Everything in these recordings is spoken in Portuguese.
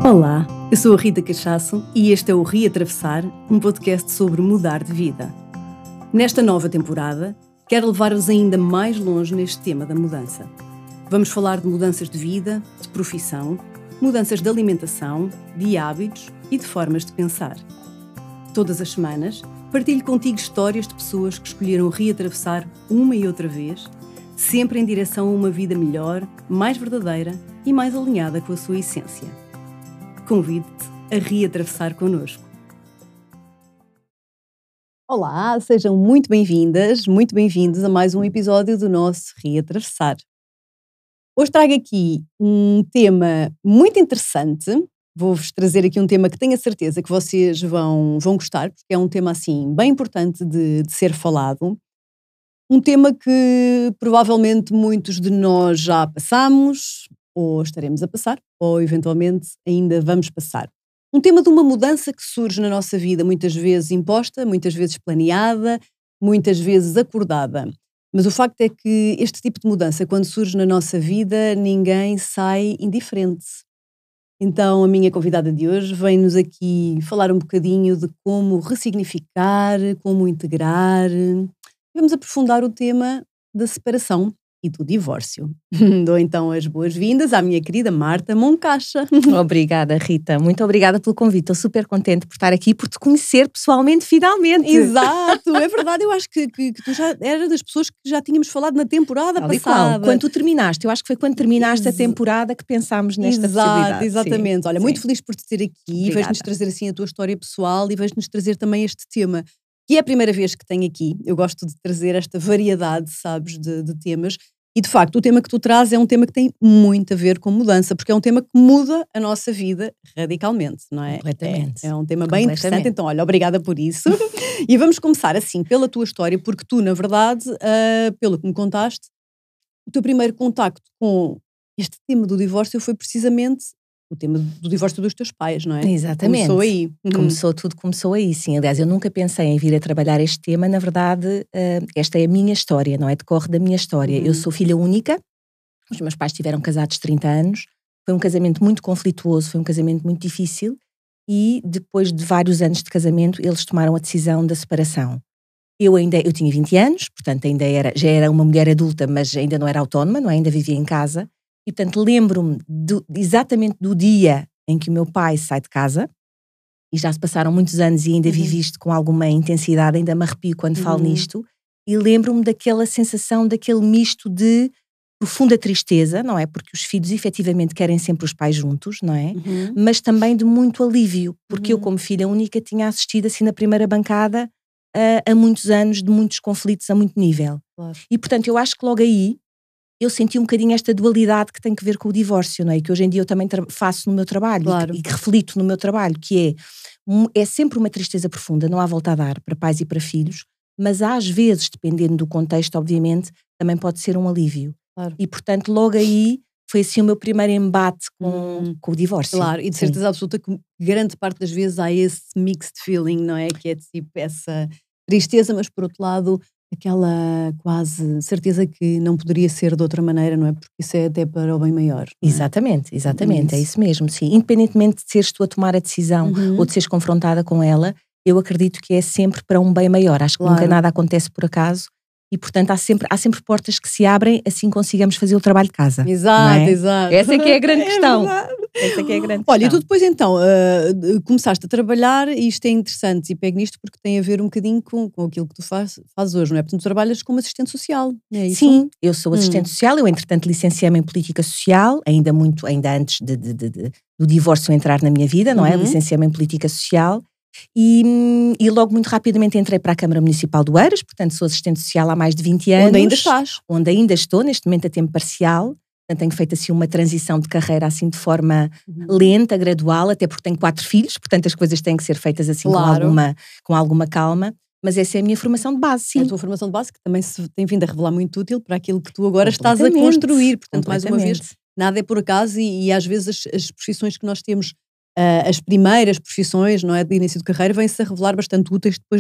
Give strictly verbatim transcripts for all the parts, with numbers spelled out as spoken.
Olá, eu sou a Rita Cachaço e este é o Reatravessar, um podcast sobre mudar de vida. Nesta nova temporada, quero levar-vos ainda mais longe neste tema da mudança. Vamos falar de mudanças de vida, de profissão, mudanças de alimentação, de hábitos e de formas de pensar. Todas as semanas, partilho contigo histórias de pessoas que escolheram reatravessar uma e outra vez, sempre em direção a uma vida melhor, mais verdadeira e mais alinhada com a sua essência. Convido-te a reatravessar connosco. Olá, sejam muito bem-vindas, muito bem-vindos a mais um episódio do nosso Reatravessar. Hoje trago aqui um tema muito interessante. Vou-vos trazer aqui um tema que tenho a certeza que vocês vão, vão gostar, porque é um tema assim bem importante de, de ser falado. Um tema que provavelmente muitos de nós já passamos, ou estaremos a passar, ou eventualmente ainda vamos passar. Um tema de uma mudança que surge na nossa vida, muitas vezes imposta, muitas vezes planeada, muitas vezes acordada. Mas o facto é que este tipo de mudança, quando surge na nossa vida, ninguém sai indiferente. Então a minha convidada de hoje vem-nos aqui falar um bocadinho de como ressignificar, como integrar. Vamos aprofundar o tema da separação e do divórcio. Dou então as boas-vindas à minha querida Marta Moncacha. Obrigada, Rita. Muito obrigada pelo convite. Estou super contente por estar aqui, por te conhecer pessoalmente, finalmente. Exato, é verdade. Eu acho que, que, que tu já eras das pessoas que já tínhamos falado na temporada Tal e passada. qual. Quando tu terminaste, eu acho que foi quando terminaste Ex- a temporada que pensámos nesta Exato, possibilidade. Exatamente. Sim, Olha, sim. muito feliz por te ter aqui. Vais-nos trazer assim a tua história pessoal e vais-nos trazer também este tema. Que é a primeira vez que tenho aqui. Eu gosto de trazer esta variedade, sabes, de, de temas. E, de facto, o tema que tu trazes é um tema que tem muito a ver com mudança, porque é um tema que muda a nossa vida radicalmente, não é? Completamente. É, é um tema bem interessante. Então, olha, obrigada por isso. E vamos começar, assim, pela tua história, porque tu, na verdade, uh, pelo que me contaste, o teu primeiro contacto com este tema do divórcio foi precisamente o tema do divórcio dos teus pais, não é? Exatamente. Começou aí. Uhum. Começou, tudo começou aí, sim. Aliás, eu nunca pensei em vir a trabalhar este tema. Na verdade, uh, esta é a minha história, não é? Decorre da minha história. Uhum. Eu sou filha única. Os meus pais tiveram casados trinta anos. Foi um casamento muito conflituoso, foi um casamento muito difícil. E depois de vários anos de casamento, eles tomaram a decisão da separação. Eu ainda, eu tinha vinte anos, portanto ainda era, já era uma mulher adulta, mas ainda não era autónoma, não é? Ainda vivia em casa. E, portanto, lembro-me do, exatamente do dia em que o meu pai sai de casa, e já se passaram muitos anos e ainda uhum. vivi isto com alguma intensidade, ainda me arrepio quando uhum. falo nisto, e lembro-me daquela sensação, daquele misto de profunda tristeza, não é? Porque os filhos efetivamente querem sempre os pais juntos, não é? Uhum. Mas também de muito alívio, porque uhum. eu, como filha única, tinha assistido assim na primeira bancada a, a muitos anos de muitos conflitos a muito nível. Claro. E, portanto, eu acho que logo aí eu senti um bocadinho esta dualidade que tem que ver com o divórcio, não é? Que hoje em dia eu também tra- faço no meu trabalho, claro. e, que, e que reflito no meu trabalho, que é, é sempre uma tristeza profunda, não há volta a dar para pais e para filhos, mas às vezes, dependendo do contexto, obviamente, também pode ser um alívio. Claro. E, portanto, logo aí foi assim o meu primeiro embate com, hum. com o divórcio. Claro, e de certeza Sim. absoluta que grande parte das vezes há esse mixed feeling, não é? Que é tipo essa tristeza, mas por outro lado aquela quase certeza que não poderia ser de outra maneira, não é? Porque isso é até para o bem maior. É? Exatamente, exatamente, é isso. é isso mesmo, sim. Independentemente de seres tu a tomar a decisão uhum. ou de seres confrontada com ela, eu acredito que é sempre para um bem maior. Acho que claro. nunca nada acontece por acaso e, portanto, há sempre, há sempre portas que se abrem, assim consigamos fazer o trabalho de casa. Exato, é? exato. Essa é que é a grande é questão. Verdade. Essa que é a grande Olha, questão. e tu depois então uh, começaste a trabalhar, e isto é interessante, e pego nisto porque tem a ver um bocadinho com, com aquilo que tu faz, fazes hoje, não é? Portanto, tu trabalhas como assistente social, é isso? Sim, eu sou assistente hum. social, eu entretanto licenciei-me em política social, ainda muito, ainda antes de, de, de, de, do divórcio entrar na minha vida, não é? Uhum. Licenciei-me em política social e, e logo muito rapidamente entrei para a Câmara Municipal do Eiras, portanto sou assistente social há mais de vinte anos. Onde ainda estás? Onde ainda estou, neste momento a tempo parcial. Portanto, tenho feito assim uma transição de carreira assim de forma uhum. lenta, gradual, até porque tenho quatro filhos, portanto as coisas têm que ser feitas assim claro. com, alguma, com alguma calma, mas essa é a minha formação de base, sim. É a tua formação de base que também se tem vindo a revelar muito útil para aquilo que tu agora estás a construir, portanto mais uma vez, nada é por acaso e, e às vezes as, as profissões que nós temos, uh, as primeiras profissões, não é, de início de carreira, vêm-se a revelar bastante úteis depois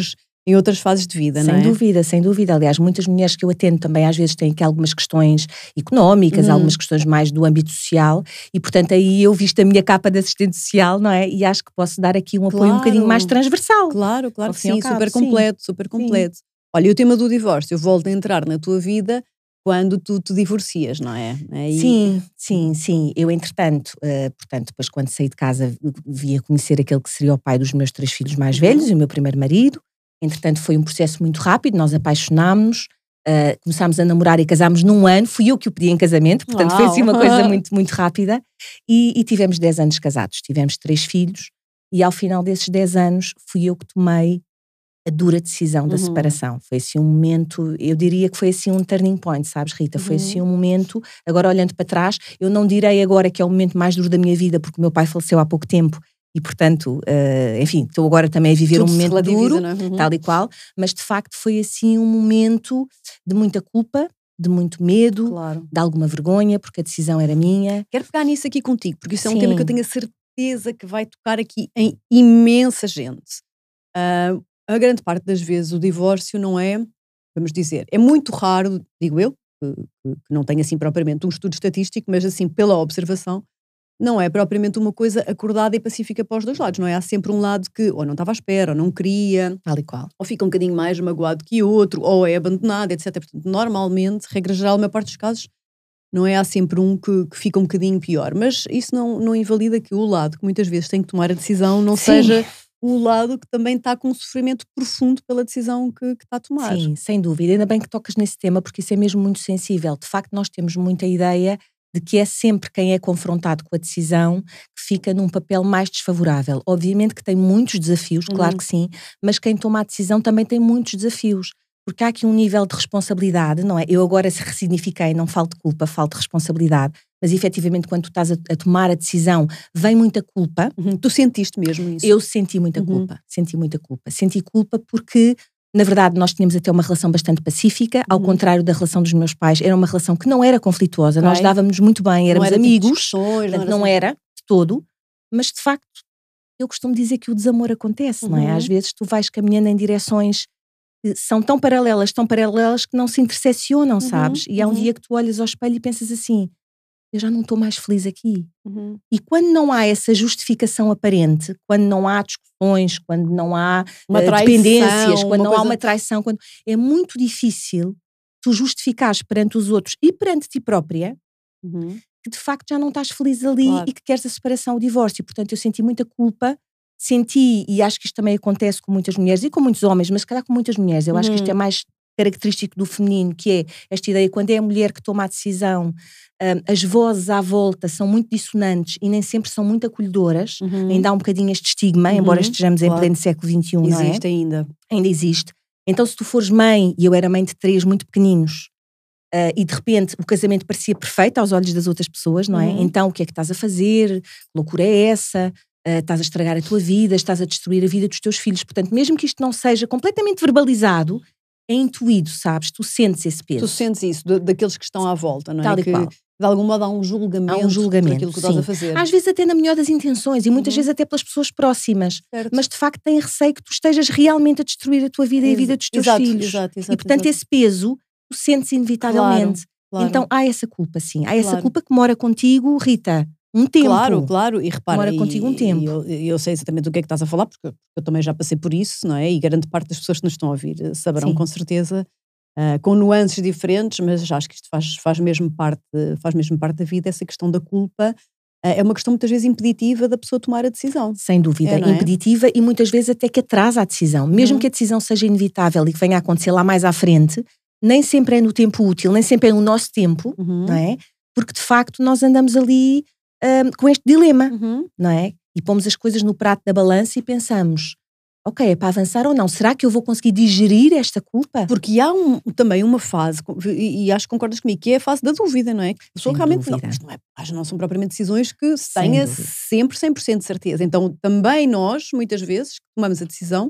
em outras fases de vida, sem não é? Sem dúvida, sem dúvida. Aliás, muitas mulheres que eu atendo também às vezes têm aqui algumas questões económicas, uhum. algumas questões mais do âmbito social e, portanto, aí eu visto a minha capa de assistente social, não é? E acho que posso dar aqui um apoio claro, um bocadinho mais transversal. Claro, claro que sim, super completo, sim. super completo. Sim. Olha, e o tema do divórcio, eu volto a entrar na tua vida quando tu te divorcias, não é? Aí... Sim, sim, sim. Eu, entretanto, uh, portanto, depois quando saí de casa via conhecer aquele que seria o pai dos meus três filhos mais velhos uhum. e o meu primeiro marido. Entretanto, foi um processo muito rápido, nós apaixonámos-nos, uh, começámos a namorar e casámos num ano, fui eu que o pedi em casamento, portanto Uau. Foi assim uma coisa muito, muito rápida, e, e tivemos dez anos casados, tivemos três filhos, e ao final desses dez anos fui eu que tomei a dura decisão da uhum. separação. Foi assim um momento, eu diria que foi assim um turning point, sabes, Rita? Uhum. Foi assim um momento, agora olhando para trás, eu não direi agora que é o momento mais duro da minha vida, porque o meu pai faleceu há pouco tempo, e portanto, uh, enfim, estou agora também a viver Tudo um momento duro, não é? Uhum. tal e qual, mas de facto foi assim um momento de muita culpa, de muito medo, claro. de alguma vergonha, porque a decisão era minha. Quero pegar nisso aqui contigo, porque isso é Sim. um tema que eu tenho a certeza que vai tocar aqui em imensa gente. Uh, a grande parte das vezes o divórcio não é, vamos dizer, é muito raro, digo eu, que, que não tenho assim propriamente um estudo estatístico, mas assim pela observação, não é propriamente uma coisa acordada e pacífica para os dois lados, não é? Há sempre um lado que ou não estava à espera, ou não queria, tal e qual. Ou fica um bocadinho mais magoado que o outro, ou é abandonado, etcétera. Portanto, normalmente, regra geral, na maior parte dos casos, não é? Há sempre um que, que fica um bocadinho pior. Mas isso não, não invalida que o lado que muitas vezes tem que tomar a decisão não Sim. seja o lado que também está com um sofrimento profundo pela decisão que, que está a tomar. Sim, sem dúvida. Ainda bem que tocas nesse tema, porque isso é mesmo muito sensível. De facto, nós temos muita ideia de que é sempre quem é confrontado com a decisão que fica num papel mais desfavorável. Obviamente que tem muitos desafios, claro Uhum. que sim, mas quem toma a decisão também tem muitos desafios, porque há aqui um nível de responsabilidade, não é? Eu agora se ressignifiquei, não falo de culpa, falo de responsabilidade, mas efetivamente quando tu estás a, a tomar a decisão, vem muita culpa. Uhum. Tu sentiste mesmo isso? Eu senti muita uhum. culpa, senti muita culpa. Senti culpa porque... Na verdade, nós tínhamos até uma relação bastante pacífica, ao uhum. contrário da relação dos meus pais, era uma relação que não era conflituosa, okay. nós dávamos muito bem, éramos não era amigos, tipo portanto, não, era, não assim. era de todo, mas de facto, eu costumo dizer que o desamor acontece, uhum. não é? Às vezes tu vais caminhando em direções que são tão paralelas, tão paralelas que não se interseccionam, uhum. sabes? E há um uhum. dia que tu olhas ao espelho e pensas assim, eu já não estou mais feliz aqui. Uhum. E quando não há essa justificação aparente, quando não há discussões, quando não há uma uh, traição, dependências, quando não coisa... há uma traição, quando... é muito difícil tu justificares perante os outros e perante ti própria uhum. que de facto já não estás feliz ali claro. E que queres a separação, o divórcio. Portanto, eu senti muita culpa, senti, e acho que isto também acontece com muitas mulheres e com muitos homens, mas se calhar com muitas mulheres, eu uhum. acho que isto é mais característico do feminino, que é esta ideia, quando é a mulher que toma a decisão, um, as vozes à volta são muito dissonantes e nem sempre são muito acolhedoras, uhum. ainda há um bocadinho este estigma, uhum. embora estejamos claro. em pleno século vinte e um, não é? Existe ainda. Ainda existe. Então se tu fores mãe, e eu era mãe de três muito pequeninos, uh, e de repente o casamento parecia perfeito aos olhos das outras pessoas, não é? Uhum. Então o que é que estás a fazer? Que loucura é essa? Uh, estás a estragar a tua vida, estás a destruir a vida dos teus filhos. Portanto, mesmo que isto não seja completamente verbalizado, é intuído, sabes? Tu sentes esse peso. Tu sentes isso, de, daqueles que estão à volta, não é? Tal e que, qual. De algum modo há um julgamento, há um julgamento por aquilo que sim. estás a fazer. Às vezes até na melhor das intenções e muitas uhum. vezes até pelas pessoas próximas. Certo. Mas de facto tem receio que tu estejas realmente a destruir a tua vida Ex- e a vida dos teus exato, filhos. Exato, exato, e portanto exato. esse peso tu sentes inevitavelmente. Claro, claro. Então há essa culpa sim. Há essa claro. culpa que mora contigo, Rita. Um tempo. Claro, claro, e repara, mora contigo um tempo. E eu, eu sei exatamente do que é que estás a falar, porque eu também já passei por isso, não é? E grande parte das pessoas que nos estão a ouvir saberão Sim. com certeza, uh, com nuances diferentes, mas acho que isto faz, faz, mesmo parte, faz mesmo parte da vida, essa questão da culpa. Uh, é uma questão muitas vezes impeditiva da pessoa tomar a decisão. Sem dúvida, é, impeditiva é? E muitas vezes até que atrasa a decisão. Mesmo uhum. que a decisão seja inevitável e que venha a acontecer lá mais à frente, nem sempre é no tempo útil, nem sempre é no nosso tempo, uhum. não é? Porque de facto nós andamos ali um, com este dilema, uhum. não é? E pomos as coisas no prato da balança e pensamos, ok, é para avançar ou não? Será que eu vou conseguir digerir esta culpa? Porque há um, também uma fase, e, e acho que concordas comigo, que é a fase da dúvida, não é? Que a pessoa Sem realmente dúvida. não, não, é, acho que não são propriamente decisões que se tenha sempre cem por cento de certeza. Então também nós, muitas vezes, tomamos a decisão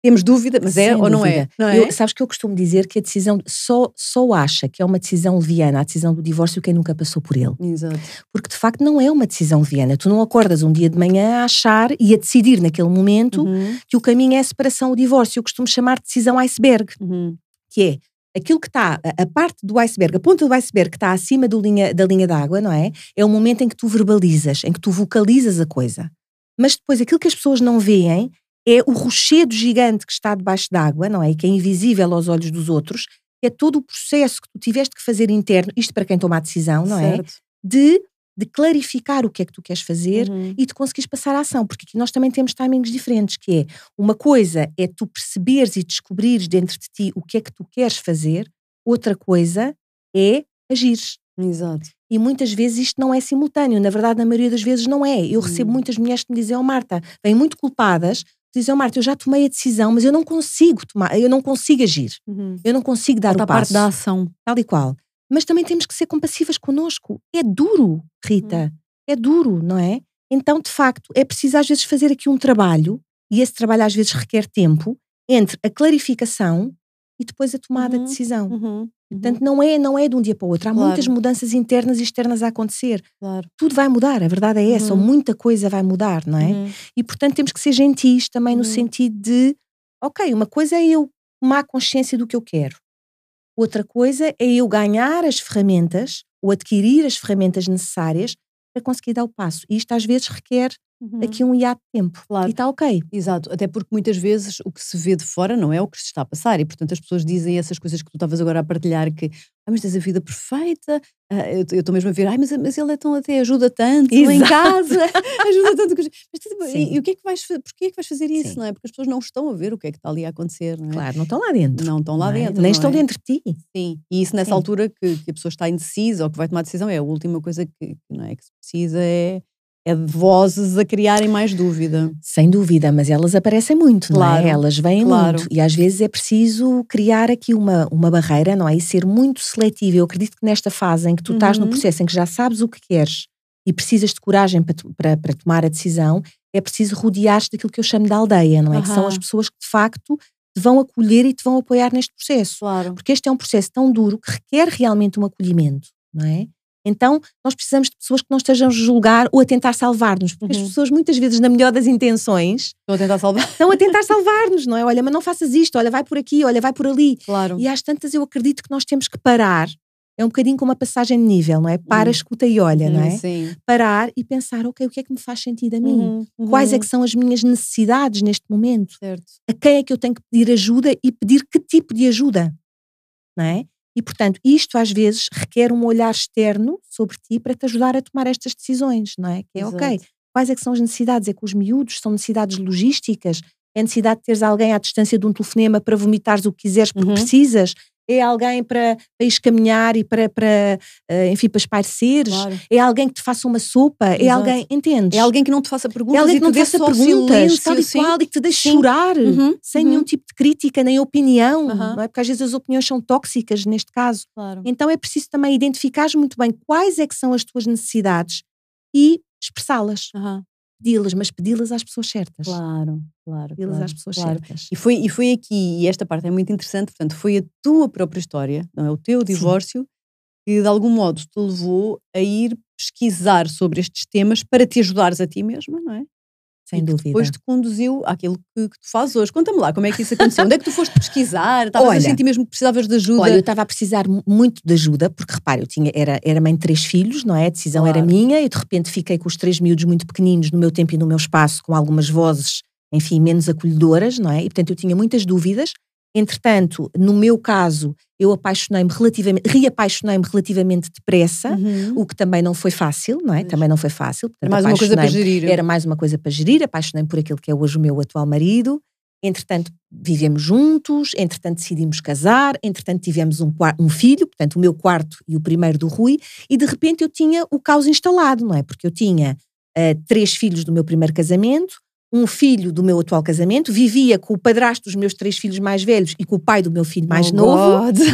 temos dúvida, mas é Sem ou não dúvida. é? Não é? Eu, sabes que eu costumo dizer que a decisão, só, só acha que é uma decisão leviana, a decisão do divórcio, quem nunca passou por ele. Exato. Porque de facto não é uma decisão leviana. Tu não acordas um dia de manhã a achar e a decidir naquele momento Uhum. que o caminho é a separação ou o divórcio. Eu costumo chamar de decisão iceberg, Uhum. que é aquilo que está, a, a parte do iceberg, a ponta do iceberg que está acima do linha, da linha d'água, não é? É o momento em que tu verbalizas, em que tu vocalizas a coisa. Mas depois aquilo que as pessoas não veem é o rochedo gigante que está debaixo d'água, não é? E que é invisível aos olhos dos outros, é todo o processo que tu tiveste que fazer interno, isto para quem toma a decisão, não Certo. é? De, de clarificar o que é que tu queres fazer Uhum. e de conseguires passar à ação, porque aqui nós também temos timings diferentes, que é, uma coisa é tu perceberes e descobrires dentro de ti o que é que tu queres fazer, outra coisa é agires. Exato. E muitas vezes isto não é simultâneo, na verdade na maioria das vezes não é. Eu recebo Hum. muitas mulheres que me dizem, oh Marta, vêm muito culpadas, dizem, oh Marta, eu já tomei a decisão, mas eu não consigo tomar, eu não consigo agir, Uhum. eu não consigo dar Falta o a parte passo, da ação. tal e qual. Mas também temos que ser compassivas connosco. É duro, Rita, Uhum. é duro, não é? Então, de facto, é preciso às vezes fazer aqui um trabalho, e esse trabalho às vezes requer tempo, entre a clarificação e depois a tomada Uhum. de decisão. Uhum. Portanto, não é, não é de um dia para o outro. Há Claro. muitas mudanças internas e externas a acontecer. Claro. Tudo vai mudar, a verdade é essa. Uhum. Muita coisa vai mudar, não é? Uhum. E, portanto, temos que ser gentis também no Uhum. sentido de, ok, uma coisa é eu tomar consciência do que eu quero. Outra coisa é eu ganhar as ferramentas ou adquirir as ferramentas necessárias para conseguir dar o passo. E isto às vezes requer Uhum. aqui um hiato de tempo. Claro. E está ok. Exato, até porque muitas vezes o que se vê de fora não é o que se está a passar e portanto as pessoas dizem essas coisas que tu estavas agora a partilhar que, ah, mas tens a vida perfeita, ah, eu eu estou mesmo a ver, ai, mas, mas ele é tão até ajuda tanto em Exato. casa, ajuda tanto, mas, tu- Sim. e, e o que é que vais, fa- porquê é que vais fazer isso, Sim. não é? Porque as pessoas não estão a ver o que é que está ali a acontecer, não é? Claro, não estão lá dentro. Não estão lá não é? dentro, Nem não estão é? dentro de ti. Sim, e isso nessa Sim. altura que, que a pessoa está indecisa ou que vai tomar decisão é a última coisa que, não é, que se precisa é, é de vozes a criarem mais dúvida. Sem dúvida, mas elas aparecem muito, Claro, não é? Elas vêm claro. muito. E às vezes é preciso criar aqui uma, uma barreira, não é? E ser muito seletivo. Eu acredito que nesta fase em que tu estás no Uhum. processo em que já sabes o que queres e precisas de coragem para, tu- para, para tomar a decisão, é preciso rodear-te daquilo que eu chamo de aldeia, não é? Que são Aham. as pessoas que de facto te vão acolher e te vão apoiar neste processo. Claro. Porque este é um processo tão duro que requer realmente um acolhimento, não é? Então, nós precisamos de pessoas que não estejam a julgar ou a tentar salvar-nos, porque Uhum. as pessoas muitas vezes, na melhor das intenções, Estou a tentar salvar. estão a tentar salvar-nos, não é? Olha, mas não faças isto, olha, vai por aqui, olha, vai por ali. Claro. E às tantas eu acredito que nós temos que parar, é um bocadinho como uma passagem de nível, não é? Para, Hum. escuta e olha, não é? Sim. Parar e pensar, ok, o que é que me faz sentido a mim? Uhum, uhum. Quais é que são as minhas necessidades neste momento? Certo. A quem é que eu tenho que pedir ajuda e pedir que tipo de ajuda, não é? E, portanto, isto às vezes requer um olhar externo sobre ti para te ajudar a tomar estas decisões, não é? Que é, Exato. ok, quais é que são as necessidades? É com os miúdos? São necessidades logísticas? É necessidade de teres alguém à distância de um telefonema para vomitares o que quiseres porque Uhum. precisas? É alguém para, para ires caminhar e para, para eh, enfim, para espareceres? Claro. É alguém que te faça uma sopa? É Exato. alguém, entendes? É alguém que não te faça perguntas É alguém e que não te te dê faça só perguntas, silêncio, tal e sim. qual, e que te deixe Sim. chorar, Uhum, sem uhum. nenhum tipo de crítica nem opinião, Aham. não é? Porque às vezes as opiniões são tóxicas neste caso. Claro. Então é preciso também identificares muito bem quais é que são as tuas necessidades e expressá-las, Aham. pedi-las, mas pedi-las às pessoas certas. Claro, claro, Pedi-las claro, às pessoas claro. certas. E foi, e foi aqui, e esta parte é muito interessante, portanto, foi a tua própria história, não é? O teu divórcio, que de algum modo te levou a ir pesquisar sobre estes temas para te ajudares a ti mesma, não é? Sem e que dúvida. depois te conduziu àquilo que, que tu fazes hoje. Conta-me lá, como é que isso aconteceu? Onde é que tu foste pesquisar? Estavas a Olha, sentir mesmo que precisavas de ajuda? Olha, eu estava a precisar mu- muito de ajuda, porque repara, eu tinha, era, era mãe de três filhos, não é? A decisão Claro. era minha e de repente fiquei com os três miúdos muito pequeninos no meu tempo e no meu espaço, com algumas vozes, enfim, menos acolhedoras, não é? E portanto eu tinha muitas dúvidas. Entretanto, no meu caso, eu apaixonei-me relativamente, reapaixonei-me relativamente depressa, Uhum. o que também não foi fácil, não é? Pois. Também não foi fácil. Era Portanto, mais uma coisa para apaixonei-me- gerir. Era mais uma coisa para gerir, apaixonei-me por aquele que é hoje o meu atual marido. Entretanto, vivemos juntos, entretanto decidimos casar, entretanto tivemos um, qua- um filho, portanto o meu quarto e o primeiro do Rui, e de repente eu tinha o caos instalado, não é? Porque eu tinha ah, três filhos do meu primeiro casamento, um filho do meu atual casamento, vivia com o padrasto dos meus três filhos mais velhos e com o pai do meu filho mais Oh, novo, God.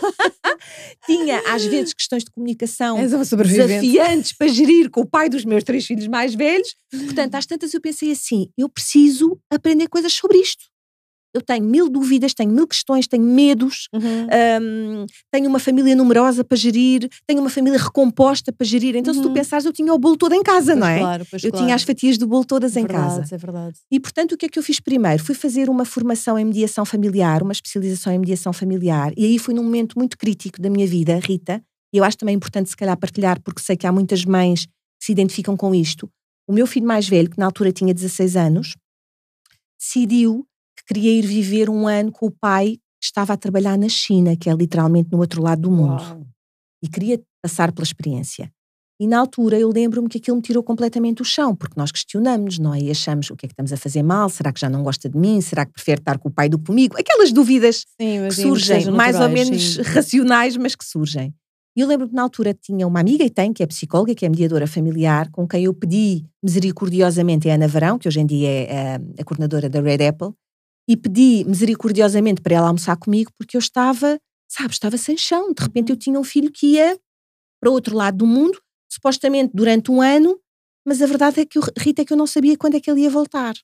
tinha às vezes questões de comunicação És uma sobrevivente. desafiantes para gerir com o pai dos meus três filhos mais velhos, portanto às tantas eu pensei assim, eu preciso aprender coisas sobre isto. eu tenho mil dúvidas, tenho mil questões, tenho medos, Uhum. um, tenho uma família numerosa para gerir, tenho uma família recomposta para gerir. Então, Uhum. se tu pensares, eu tinha o bolo todo em casa, Pois não é? claro, pois Eu claro. tinha as fatias do bolo todas É em verdade, casa. é verdade. E, portanto, o que é que eu fiz primeiro? Fui fazer uma formação em mediação familiar, uma especialização em mediação familiar, e aí foi num momento muito crítico da minha vida, Rita, e eu acho também importante se calhar partilhar, porque sei que há muitas mães que se identificam com isto. O meu filho mais velho, que na altura tinha dezasseis anos, decidiu que queria ir viver um ano com o pai que estava a trabalhar na China, que é literalmente no outro lado do mundo. Uau. E queria passar pela experiência. E na altura eu lembro-me que aquilo me tirou completamente o chão, porque nós questionamos, não é? E achamos, o que é que estamos a fazer mal? Será que já não gosta de mim? Será que prefere estar com o pai do que comigo? Aquelas dúvidas Sim, que imagino que surgem, sejam mais ou naturais, menos sim. racionais, mas que surgem. E eu lembro que na altura tinha uma amiga, e tem, que é psicóloga, que é mediadora familiar, com quem eu pedi misericordiosamente, é a Ana Varão, que hoje em dia é a, a coordenadora da Red Apple, e pedi misericordiosamente para ela almoçar comigo, porque eu estava, sabe, estava sem chão. De repente eu tinha um filho que ia para o outro lado do mundo, supostamente durante um ano, mas a verdade é que, eu, Rita, é que eu não sabia quando é que ele ia voltar.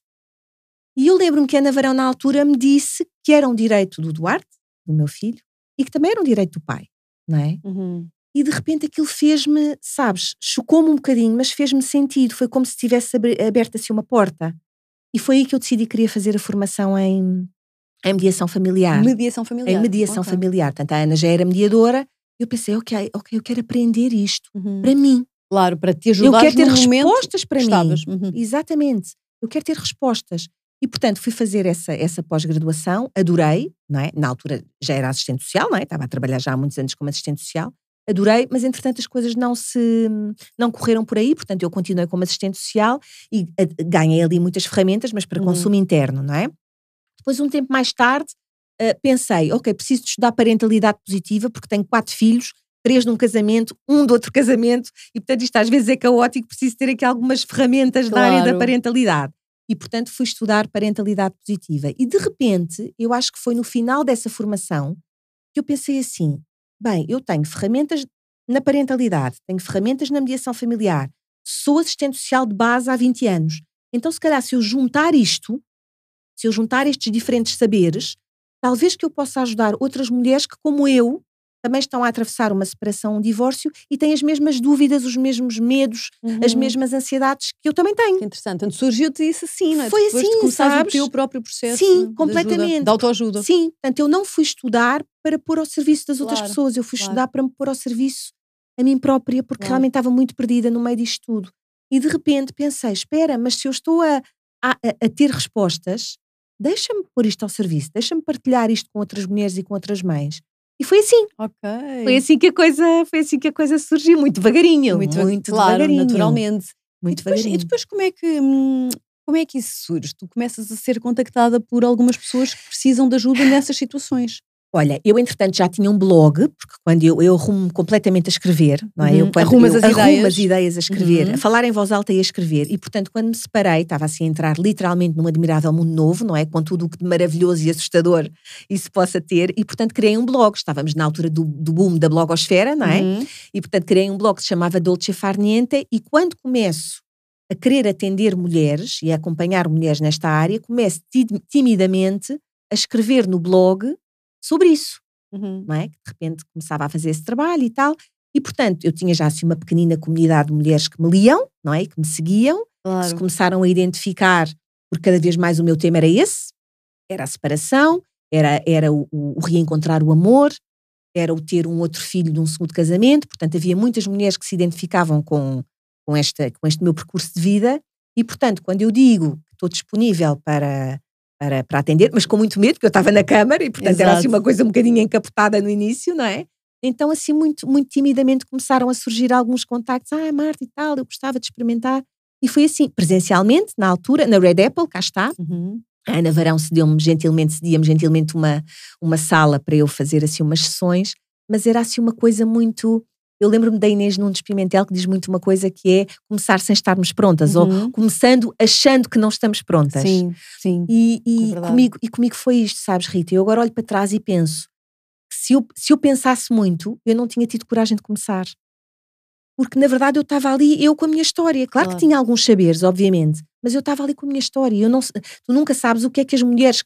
E eu lembro-me que a Ana Varão na altura me disse que era um direito do Duarte, do meu filho, e que também era um direito do pai, não é? Uhum. E de repente aquilo fez-me, sabes, chocou-me um bocadinho, mas fez-me sentido, foi como se tivesse aberto assim uma porta. E foi aí que eu decidi que queria fazer a formação em, em mediação familiar. Mediação familiar. Em mediação Ok. familiar. Portanto, a Ana já era mediadora, e eu pensei, ok, ok, eu quero aprender isto, Uhum. para mim. Claro, para te Eu ajudar quero ter no momento respostas para que mim. estavas. Uhum. Exatamente. Eu quero ter respostas. E, portanto, fui fazer essa, essa pós-graduação, adorei, não é? Na altura já era assistente social, não é? Estava a trabalhar já há muitos anos como assistente social, adorei, mas entretanto as coisas não se, não correram por aí, portanto eu continuei como assistente social e a, ganhei ali muitas ferramentas, mas para Uhum. consumo interno, não é? Depois, um tempo mais tarde, uh, pensei, ok, preciso de estudar parentalidade positiva, porque tenho quatro filhos, três de um casamento, um de outro casamento, e portanto isto às vezes é caótico, preciso ter aqui algumas ferramentas Claro. na área da parentalidade. E portanto fui estudar parentalidade positiva. E de repente, eu acho que foi no final dessa formação que eu pensei assim, bem, eu tenho ferramentas na parentalidade, tenho ferramentas na mediação familiar, sou assistente social de base há vinte anos. Então se calhar se eu juntar isto, se eu juntar estes diferentes saberes, talvez que eu possa ajudar outras mulheres que, como eu, também estão a atravessar uma separação, um divórcio e têm as mesmas dúvidas, os mesmos medos, Uhum. as mesmas ansiedades que eu também tenho. Que interessante. Portanto, surgiu-te isso assim, não é? Foi Depois assim, de começares sabes? o teu próprio processo Sim, de completamente. ajuda, de autoajuda. Sim, portanto eu não fui estudar para pôr ao serviço das Claro, outras pessoas, eu fui claro. estudar para me pôr ao serviço a mim própria, porque Claro. realmente estava muito perdida no meio disto tudo. E de repente pensei, espera, mas se eu estou a, a, a ter respostas, deixa-me pôr isto ao serviço, deixa-me partilhar isto com outras mulheres e com outras mães. E foi assim. Ok. Foi assim que a coisa, foi assim que a coisa surgiu, muito devagarinho, muito, muito claro, devagarinho. naturalmente. Muito e, depois, devagarinho. e depois como é que hum, como é que isso surge? Tu começas a ser contactada por algumas pessoas que precisam de ajuda nessas situações. Olha, eu entretanto já tinha um blog, porque quando eu, eu arrumo completamente a escrever, não é? Uhum. Eu, quando Arrumas eu as arrumo ideias. as ideias a escrever, Uhum. a falar em voz alta e a escrever, e portanto quando me separei, estava assim a entrar literalmente num admirável mundo novo, não é? Com tudo o que de maravilhoso e assustador isso possa ter, e portanto criei um blog, estávamos na altura do, do boom da blogosfera, não é? Uhum. E portanto criei um blog que se chamava Dolce Far Niente, e quando começo a querer atender mulheres e a acompanhar mulheres nesta área, começo timidamente a escrever no blog sobre isso. Uhum. Não é? Que de repente começava a fazer esse trabalho e tal, e portanto eu tinha já assim uma pequenina comunidade de mulheres que me liam, não é? Que me seguiam, Claro. que se começaram a identificar, porque cada vez mais o meu tema era esse, era a separação, era, era o, o reencontrar o amor, era o ter um outro filho de um segundo casamento, portanto havia muitas mulheres que se identificavam com, com, esta, com este meu percurso de vida, e portanto quando eu digo que estou disponível para... Para, para atender, mas com muito medo, porque eu estava na câmara e portanto Exato. era assim uma coisa um bocadinho encapotada no início, não é? Então assim muito, muito timidamente começaram a surgir alguns contactos, ah Marta e tal, eu gostava de experimentar, e foi assim, presencialmente, na altura, na Red Apple, cá está, Uhum. a Ana Varão cedeu-me gentilmente, cedia-me gentilmente uma, uma sala para eu fazer assim umas sessões, mas era assim uma coisa muito... Eu lembro-me da Inês Nunes Pimentel que diz muito uma coisa que é começar sem estarmos prontas, Uhum. ou começando achando que não estamos prontas. Sim, sim. E, e, É comigo, e comigo foi isto, sabes, Rita? Eu agora olho para trás e penso que se eu, se eu pensasse muito, eu não tinha tido coragem de começar. Porque, na verdade, eu estava ali, eu com a minha história. Claro, Claro. que tinha alguns saberes, obviamente, mas eu estava ali com a minha história. Eu não, tu nunca sabes o que é que as mulheres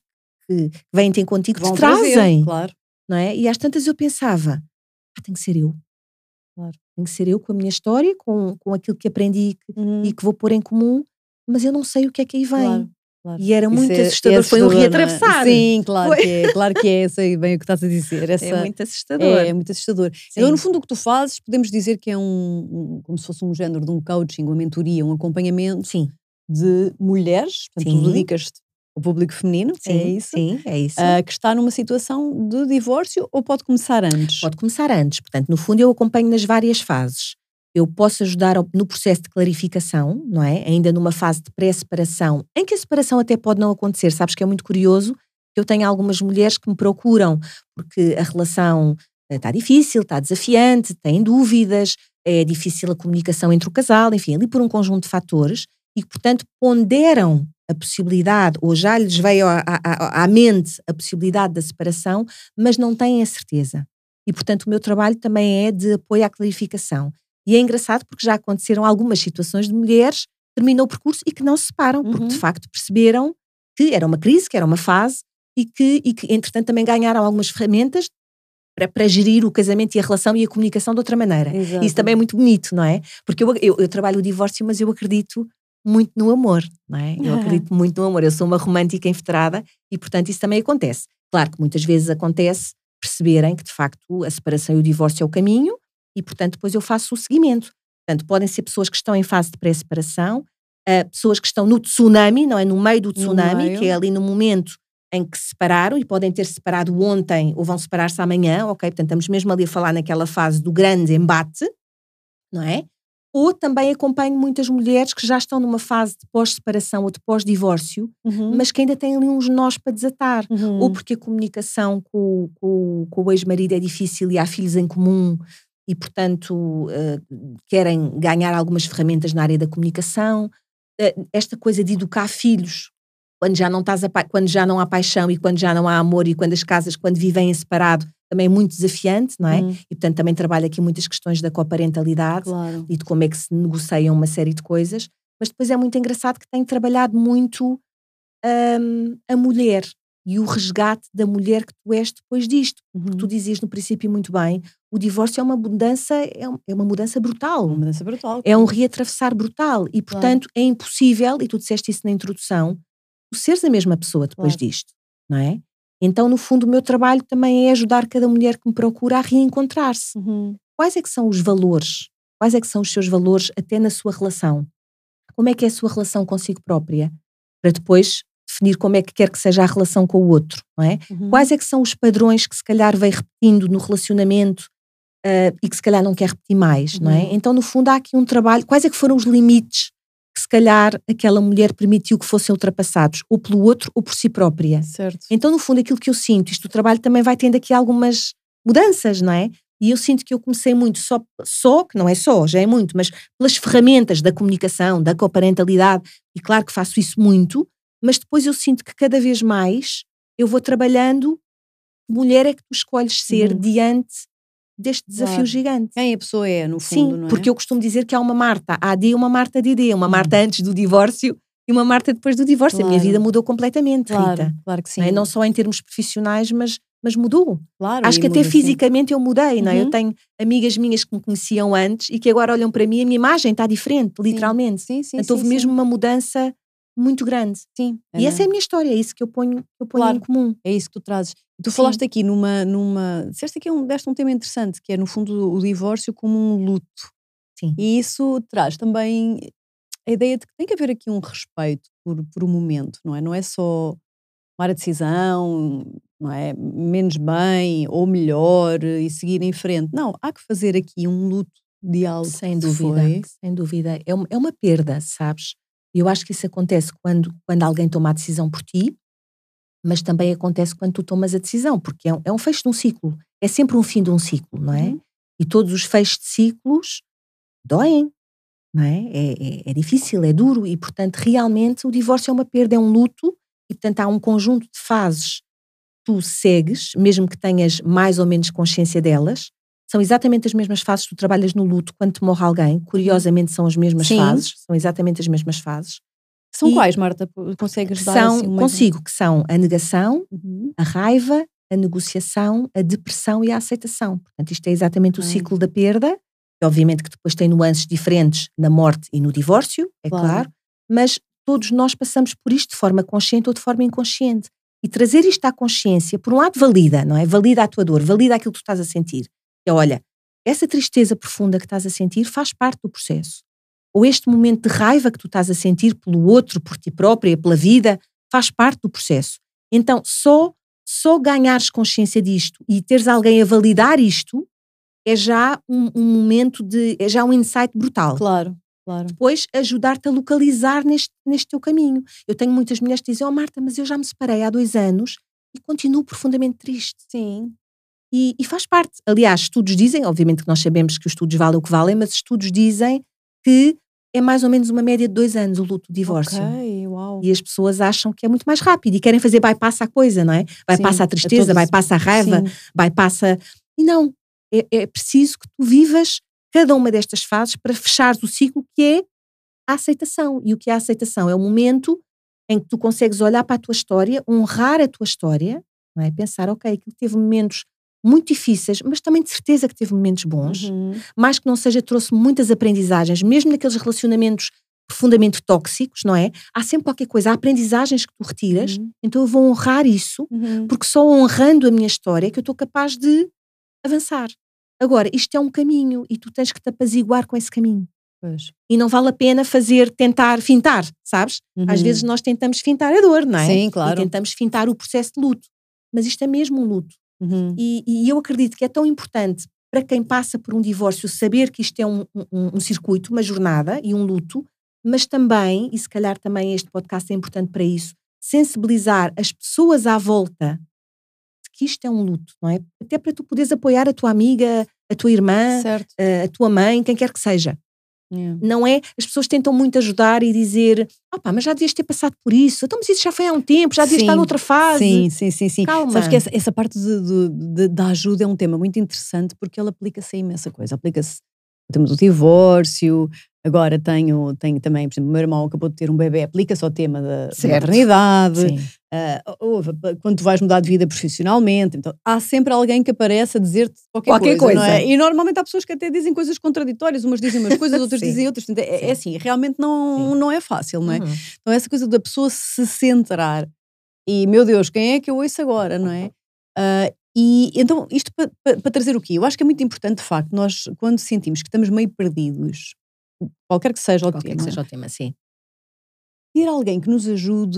que vêm ter contigo, Vão te trazem, trazer, claro. não é? E às tantas eu pensava, ah, tem que ser eu. Claro. Tem que ser eu com a minha história, com, com aquilo que aprendi que, Uhum. e que vou pôr em comum, mas eu não sei o que é que aí vem. Claro, claro. E era Isso muito é, assustador, é assustador, foi um não é? reatravessar. Sim, claro Foi. que é, claro que é, sei bem o que estás a dizer. Essa, É muito assustador. É, é muito assustador. Sim. Então, no fundo, o que tu fazes, podemos dizer que é um, um como se fosse um género de um coaching, uma mentoria, um acompanhamento Sim. de mulheres, portanto, Sim. tu dedicas-te ao público feminino, Sim, é isso? sim, é isso. Uh, que está numa situação de divórcio ou pode começar antes? Pode começar antes. Portanto, no fundo, eu acompanho nas várias fases. Eu posso ajudar ao, no processo de clarificação, não é? Ainda numa fase de pré-separação, em que a separação até pode não acontecer. Sabes que é muito curioso que eu tenho algumas mulheres que me procuram porque a relação está difícil, está desafiante, têm dúvidas, é difícil a comunicação entre o casal, enfim, ali por um conjunto de fatores e que, portanto, ponderam a possibilidade, ou já lhes veio à, à, à mente a possibilidade da separação, mas não têm a certeza. E, portanto, o meu trabalho também é de apoio à clarificação. E é engraçado porque já aconteceram algumas situações de mulheres que terminam o percurso e que não se separam, porque Uhum. de facto perceberam que era uma crise, que era uma fase e que, e que entretanto, também ganharam algumas ferramentas para, para gerir o casamento e a relação e a comunicação de outra maneira. Exato. Isso também é muito bonito, não é? Porque eu, eu, eu trabalho o divórcio, mas eu acredito muito no amor, não é? Eu acredito muito no amor. Eu sou uma romântica inveterada e, portanto, isso também acontece. Claro que muitas vezes acontece perceberem que, de facto, a separação e o divórcio é o caminho e, portanto, depois eu faço o seguimento. Portanto, podem ser pessoas que estão em fase de pré-separação, uh, pessoas que estão no tsunami, não é? No meio do tsunami, meio. que é ali no momento em que se separaram e podem ter separado ontem ou vão separar-se amanhã, ok? Portanto, estamos mesmo ali a falar naquela fase do grande embate, não é? Ou também acompanho muitas mulheres que já estão numa fase de pós-separação ou de pós-divórcio, uhum. mas que ainda têm ali uns nós para desatar. Uhum. Ou porque a comunicação com, com, com o ex-marido é difícil e há filhos em comum e, portanto, uh, querem ganhar algumas ferramentas na área da comunicação. Uh, esta coisa de educar filhos, quando já, não estás a, quando já não há paixão e quando já não há amor e quando as casas, quando vivem em separado, também é muito desafiante, não é? Uhum. E, portanto, também trabalho aqui muitas questões da coparentalidade, claro. E de como é que se negociam uma série de coisas. Mas depois é muito engraçado que tenho trabalhado muito um, a mulher e o resgate da mulher que tu és depois disto. Uhum. Porque tu dizias no princípio muito bem, o divórcio é uma mudança, é uma mudança brutal. Uma mudança brutal. É um reatravessar brutal. E, portanto, claro. é impossível, e tu disseste isso na introdução, tu seres a mesma pessoa depois claro. disto, não é? Então, no fundo, o meu trabalho também é ajudar cada mulher que me procura a reencontrar-se. Uhum. Quais é que são os valores? Quais é que são os seus valores até na sua relação? Como é que é a sua relação consigo própria? Para depois definir como é que quer que seja a relação com o outro, não é? Uhum. Quais é que são os padrões que se calhar vem repetindo no relacionamento uh, e que se calhar não quer repetir mais, uhum. não é? Então, no fundo, há aqui um trabalho. Quais é que foram os limites que se calhar aquela mulher permitiu que fossem ultrapassados, ou pelo outro ou por si própria. Certo. Então, no fundo, aquilo que eu sinto, isto do trabalho também vai tendo aqui algumas mudanças, não é? E eu sinto que eu comecei muito só, só, que não é só, já é muito, mas pelas ferramentas da comunicação, da coparentalidade, e claro que faço isso muito, mas depois eu sinto que cada vez mais eu vou trabalhando, mulher é que tu escolhes ser uhum. diante deste desafio claro. Gigante. Quem a pessoa é, no fundo, Sim, não é? porque eu costumo dizer que há uma Marta A D e uma Marta D D, uma Marta uhum. antes do divórcio e uma Marta depois do divórcio. Claro. A minha vida mudou completamente, claro, Rita. Claro que sim. Não, é? Não só em termos profissionais, mas, mas mudou. Claro, acho que muda, até sim. fisicamente eu mudei, uhum. não é? Eu tenho amigas minhas que me conheciam antes e que agora olham para mim e a minha imagem está diferente, literalmente. Sim, sim, sim. Então houve sim, mesmo sim. uma mudança muito grande. Sim. E essa é a minha história, é isso que eu ponho, eu ponho claro, em comum. É isso que tu trazes. Tu sim. falaste aqui numa, numa... Disseste aqui um, deste um tema interessante, que é no fundo o divórcio como um luto. Sim. E isso traz também a ideia de que tem que haver aqui um respeito por, por o momento, não é? Não é só tomar a decisão, não é? Menos bem ou melhor e seguir em frente. Não, há que fazer aqui um luto de algo. Sem dúvida, foi. sem dúvida. É uma, é uma perda, sabes? E eu acho que isso acontece quando, quando alguém toma a decisão por ti, mas também acontece quando tu tomas a decisão, porque é um, é um fecho de um ciclo. É sempre um fim de um ciclo, não é? Uhum. E todos os fechos de ciclos doem, não é? É, é? é difícil, é duro e, portanto, realmente o divórcio é uma perda, é um luto e, portanto, há um conjunto de fases que tu segues, mesmo que tenhas mais ou menos consciência delas. São exatamente as mesmas fases que tu trabalhas no luto quando te morre alguém. Curiosamente são as mesmas Sim. fases, são exatamente as mesmas fases. São e quais, Marta? Consegues dar são, assim uma... Consigo, que são a negação, Uhum. a raiva, a negociação, a depressão e a aceitação. Portanto, isto é exatamente o Ai. ciclo da perda, que obviamente que depois tem nuances diferentes na morte e no divórcio, é Claro. claro, mas todos nós passamos por isto de forma consciente ou de forma inconsciente. E trazer isto à consciência, por um lado, valida, não é? Valida a tua dor, valida aquilo que tu estás a sentir. É, olha, essa tristeza profunda que estás a sentir faz parte do processo. Ou este momento de raiva que tu estás a sentir pelo outro, por ti própria, pela vida, faz parte do processo. Então, só, só ganhares consciência disto e teres alguém a validar isto é já um, um momento de, é já um insight brutal. Claro, claro. Depois, ajudar-te a localizar neste, neste teu caminho. Eu tenho muitas mulheres que dizem, oh Marta, mas eu já me separei há dois anos e continuo profundamente triste. Sim. E, e faz parte. Aliás, estudos dizem, obviamente que nós sabemos que os estudos valem o que valem, mas estudos dizem que é mais ou menos uma média de dois anos o luto do divórcio. Ok, uau. E as pessoas acham que é muito mais rápido e querem fazer bypass à coisa, não é? Bypass Sim, à tristeza, a todos... bypass à raiva, Sim. bypass a... E não, é, é preciso que tu vivas cada uma destas fases para fechares o ciclo que é a aceitação. E o que é a aceitação? É o momento em que tu consegues olhar para a tua história, honrar a tua história, não é? Pensar, ok, aquilo teve momentos muito difíceis, mas também de certeza que teve momentos bons, Uhum. mais que não seja, trouxe muitas aprendizagens, mesmo naqueles relacionamentos profundamente tóxicos, não é? Há sempre qualquer coisa, há aprendizagens que tu retiras, Uhum. então eu vou honrar isso, Uhum. porque só honrando a minha história é que eu estou capaz de avançar. Agora, isto é um caminho e tu tens que te apaziguar com esse caminho. Pois. E não vale a pena fazer, tentar fintar, sabes? Uhum. Às vezes nós tentamos fintar a dor, não é? Sim, claro. E tentamos fintar o processo de luto. Mas isto é mesmo um luto. Uhum. E, e eu acredito que é tão importante para quem passa por um divórcio saber que isto é um, um, um circuito, uma jornada e um luto, mas também, e se calhar também este podcast é importante para isso, sensibilizar as pessoas à volta de que isto é um luto, não é? Até para tu poderes apoiar a tua amiga, a tua irmã, Certo. a, a tua mãe, quem quer que seja. Yeah. Não é? As pessoas tentam muito ajudar e dizer, opá, mas já devias ter passado por isso, então mas isso já foi há um tempo, já devias Sim, estar noutra fase. Sim, sim, sim, sim. Calma. Sabes que essa, essa parte de, de, de, da ajuda é um tema muito interessante porque ele aplica-se a imensa coisa. Aplica-se ao tema do divórcio, agora tenho, tenho também, por exemplo, o meu irmão acabou de ter um bebê, aplica-se ao tema da, da maternidade. Uh, quando tu vais mudar de vida profissionalmente, então há sempre alguém que aparece a dizer-te qualquer, qualquer coisa, coisa. Não é? E normalmente há pessoas que até dizem coisas contraditórias, umas dizem umas coisas, outras dizem outras. Portanto, é, é assim, realmente não, não é fácil, não é? Uhum. Então essa coisa da pessoa se centrar e, meu Deus, quem é que eu ouço agora, não é? Uh, e então isto para pa, pa trazer o quê? Eu acho que é muito importante, de facto, nós quando sentimos que estamos meio perdidos, qualquer que seja o qualquer tema, que seja o tema, sim. ter alguém que nos ajude,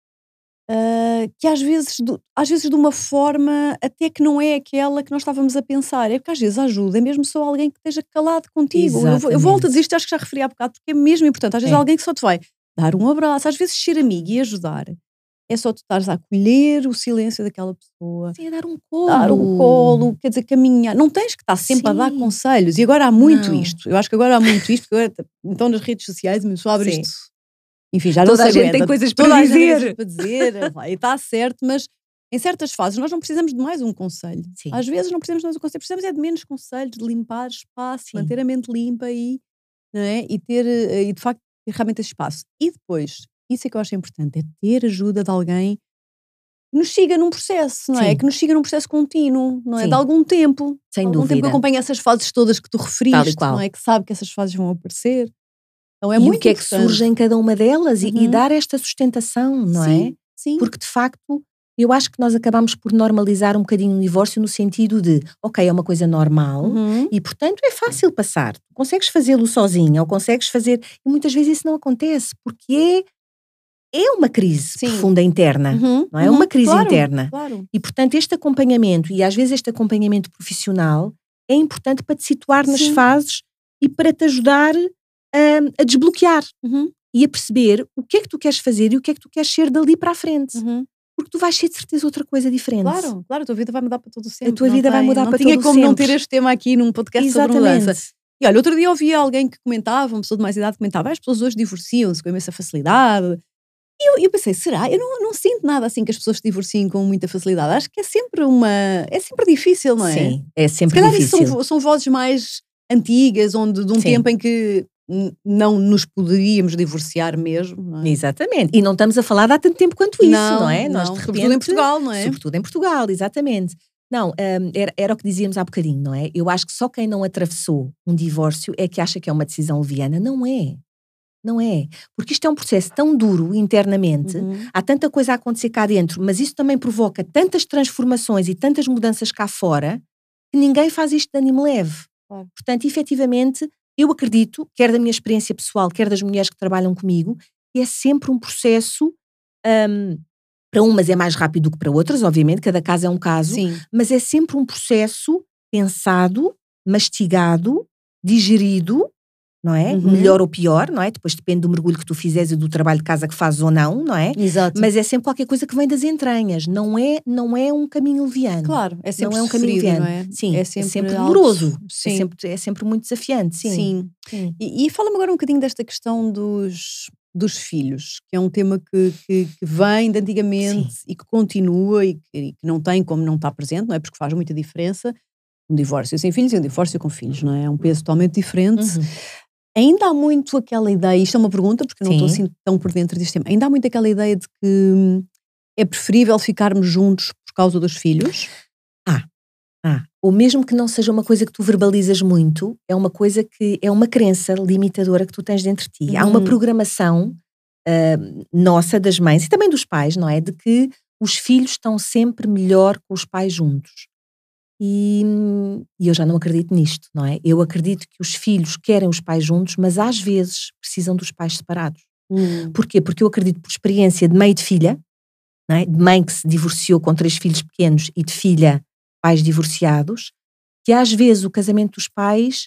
uh, que às vezes, do, às vezes de uma forma até que não é aquela que nós estávamos a pensar, é porque às vezes ajuda, é mesmo só alguém que esteja calado contigo. Eu, eu volto a dizer isto, acho que já referi há bocado, porque é mesmo importante, às vezes é. alguém que só te vai dar um abraço, às vezes ser amigo e ajudar, é só tu estares a acolher o silêncio daquela pessoa. Sim, a dar um colo. Dar um colo, quer dizer, caminhar. Não tens que estar sempre Sim. a dar conselhos. E agora há muito não. isto. Eu acho que agora há muito isto, porque agora, então nas redes sociais, a pessoa abre Sim. isto. Enfim, já Toda não se a gente aguenta. tem coisas para Toda dizer. A gente tem coisas para dizer. E está certo, mas em certas fases nós não precisamos de mais um conselho. Sim. Às vezes não precisamos de mais um conselho. Precisamos é de menos conselhos, de limpar espaço, Sim. manter a mente limpa e, não é? e ter, e de facto, ter realmente esse espaço. E depois, isso é que eu acho importante, é ter ajuda de alguém que nos siga num processo, não é? Sim. Que nos siga num processo contínuo, não é? Sim. De algum tempo. Sem de algum dúvida. tempo que acompanha essas fases todas que tu referiste, não é? Que sabe que essas fases vão aparecer. Então é e muito o que importante. é que surge em cada uma delas, uhum. e, e dar esta sustentação, não sim, é? Sim. Porque de facto, eu acho que nós acabamos por normalizar um bocadinho o divórcio no sentido de, ok, é uma coisa normal, uhum. e portanto é fácil passar. Consegues fazê-lo sozinha, ou consegues fazer, e muitas vezes isso não acontece, porque é É uma crise Sim. profunda interna, uhum, não é? Uhum, uma crise claro, interna. Claro. E, portanto, este acompanhamento, e às vezes este acompanhamento profissional, é importante para te situar nas Sim. fases e para te ajudar a, a desbloquear uhum. e a perceber o que é que tu queres fazer e o que é que tu queres ser dali para a frente. Uhum. Porque tu vais ser de certeza outra coisa diferente. Claro, claro, a tua vida vai mudar para todo o sempre. A tua não vida tem, vai mudar não para todo o sempre. Não tinha como não ter este tema aqui num podcast Exatamente. sobre mudança. E olha, outro dia ouvi alguém que comentava, uma pessoa de mais idade comentava, as pessoas hoje divorciam-se com imensa facilidade. E eu, eu pensei, será? Eu não, não sinto nada assim que as pessoas se divorciem com muita facilidade. Acho que é sempre uma... É sempre difícil, não é? Sim, é sempre Se calhar difícil. Isso são, são vozes mais antigas, onde, de um Sim. tempo em que não nos poderíamos divorciar mesmo, não é? Exatamente. E não estamos a falar de há tanto tempo quanto isso, não, não é? Não, Nós, de repente, sobretudo em Portugal, não é? Sobretudo em Portugal, exatamente. Não, um, era, era o que dizíamos há bocadinho, não é? Eu acho que só quem não atravessou um divórcio é que acha que é uma decisão leviana. Não é. Não é. Porque isto é um processo tão duro internamente, uhum. há tanta coisa a acontecer cá dentro, mas isso também provoca tantas transformações e tantas mudanças cá fora, que ninguém faz isto de ânimo leve. Claro. Portanto, efetivamente, eu acredito, quer da minha experiência pessoal, quer das mulheres que trabalham comigo, que é sempre um processo, um, para umas é mais rápido do que para outras, obviamente, cada caso é um caso, Sim. mas é sempre um processo pensado, mastigado, digerido, não é? Uhum. Melhor ou pior, não é? Depois depende do mergulho que tu fizeres e do trabalho de casa que fazes ou não, não é? Exato. Mas é sempre qualquer coisa que vem das entranhas, não é, não é um caminho leviano. Claro, é sempre não é um sofrido, caminho leviano. Não é? Sim, é sempre, é sempre algo... doloroso, sim. é, sempre, é sempre muito desafiante, sim. Sim. sim. E, e fala-me agora um bocadinho desta questão dos, dos filhos, que é um tema que, que, que vem de antigamente sim. e que continua e que, e que não tem como não estar presente, não é? Porque faz muita diferença. Um divórcio sem filhos e um divórcio com filhos, não é? É um peso totalmente diferente. Uhum. Ainda há muito aquela ideia, isto é uma pergunta porque eu não estou assim tão por dentro deste tema, ainda há muito aquela ideia de que é preferível ficarmos juntos por causa dos filhos? Ah, ah. Ou mesmo que não seja uma coisa que tu verbalizas muito, é uma coisa que é uma crença limitadora que tu tens dentro de ti. Hum. Há uma programação uh, nossa, das mães e também dos pais, não é? De que os filhos estão sempre melhor com os pais juntos. E, e eu já não acredito nisto, não é? Eu acredito que os filhos querem os pais juntos, mas às vezes precisam dos pais separados. Hum. Porquê? Porque eu acredito por experiência de mãe e de filha, não é? De mãe que se divorciou com três filhos pequenos e de filha, pais divorciados, que às vezes o casamento dos pais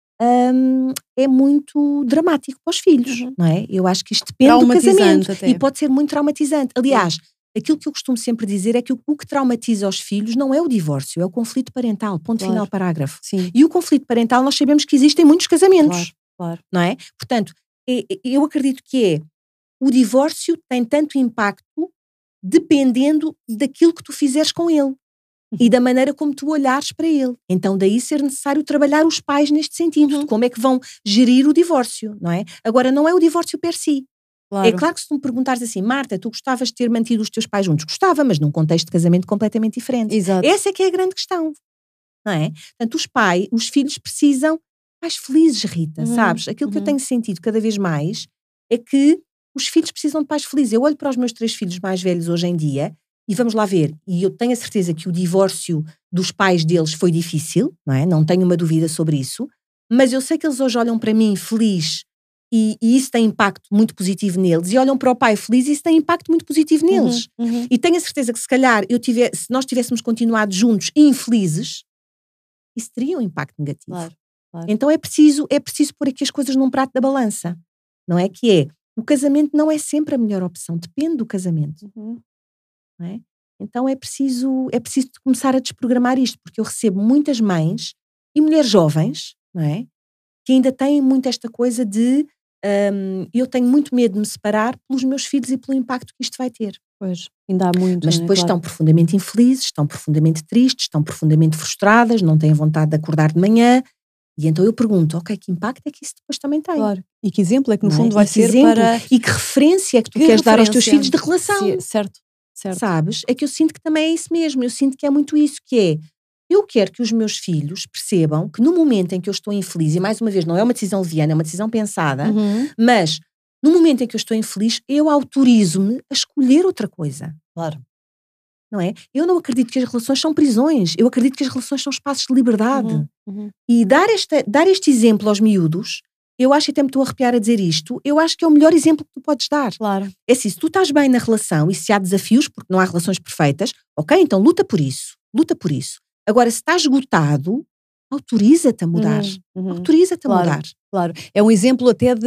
hum, é muito dramático para os filhos, uhum. não é? Eu acho que isto depende do casamento até. E pode ser muito traumatizante. Aliás, Sim. aquilo que eu costumo sempre dizer é que o, o que traumatiza os filhos não é o divórcio, é o conflito parental, ponto claro. final, parágrafo. Sim. E o conflito parental nós sabemos que existe em muitos casamentos, claro, claro. não é? Portanto, eu acredito que é, o divórcio tem tanto impacto dependendo daquilo que tu fizeres com ele uhum. e da maneira como tu olhares para ele. Então daí ser necessário trabalhar os pais neste sentido, uhum. de como é que vão gerir o divórcio, não é? Agora não é o divórcio per si. Claro. É claro que se tu me perguntares assim, Marta, tu gostavas de ter mantido os teus pais juntos? Gostava, mas num contexto de casamento completamente diferente. Exato. Essa é que é a grande questão, não é? Portanto, os pais, os filhos precisam pais felizes, Rita, uhum. sabes? Aquilo uhum. que eu tenho sentido cada vez mais é que os filhos precisam de pais felizes. Eu olho para os meus três filhos mais velhos hoje em dia e vamos lá ver, e eu tenho a certeza que o divórcio dos pais deles foi difícil, não é? Não tenho uma dúvida sobre isso, mas eu sei que eles hoje olham para mim feliz e, e isso tem impacto muito positivo neles, e olham para o pai feliz e isso tem impacto muito positivo neles. Uhum, uhum. E tenho a certeza que se calhar eu tiver, se nós tivéssemos continuado juntos infelizes, isso teria um impacto negativo. Claro, claro. Então é preciso, é preciso pôr aqui as coisas num prato da balança, não é? Que é, o casamento não é sempre a melhor opção, depende do casamento. Uhum. Não é? Então é preciso, é preciso começar a desprogramar isto, porque eu recebo muitas mães e mulheres jovens, não é? Que ainda têm muito esta coisa de um, eu tenho muito medo de me separar pelos meus filhos e pelo impacto que isto vai ter. Pois, ainda há muito. Mas depois né? estão Claro. profundamente infelizes, estão profundamente tristes, estão profundamente frustradas, não têm vontade de acordar de manhã. E então eu pergunto, ok, que impacto é que isso depois também tem? Claro. E que exemplo é que no Não fundo é? vai E que ser exemplo, para... E que referência é que tu Que queres dar aos teus referência? filhos de relação? Sim, certo, certo. Sabes? É que eu sinto que também é isso mesmo. Eu sinto que é muito isso, que é, eu quero que os meus filhos percebam que no momento em que eu estou infeliz, e mais uma vez não é uma decisão leviana, é uma decisão pensada, Uhum. mas no momento em que eu estou infeliz, eu autorizo-me a escolher outra coisa. Claro. Não é? Eu não acredito que as relações são prisões, eu acredito que as relações são espaços de liberdade. Uhum, uhum. E dar, esta, dar este exemplo aos miúdos, eu acho, até me estou a arrepiar a dizer isto, eu acho que é o melhor exemplo que tu podes dar. Claro. É assim, se tu estás bem na relação e se há desafios, porque não há relações perfeitas, ok, então luta por isso, luta por isso. Agora, se estás esgotado, autoriza-te a mudar, Uhum, uhum. autoriza-te Claro. a mudar. Claro, é um exemplo até de,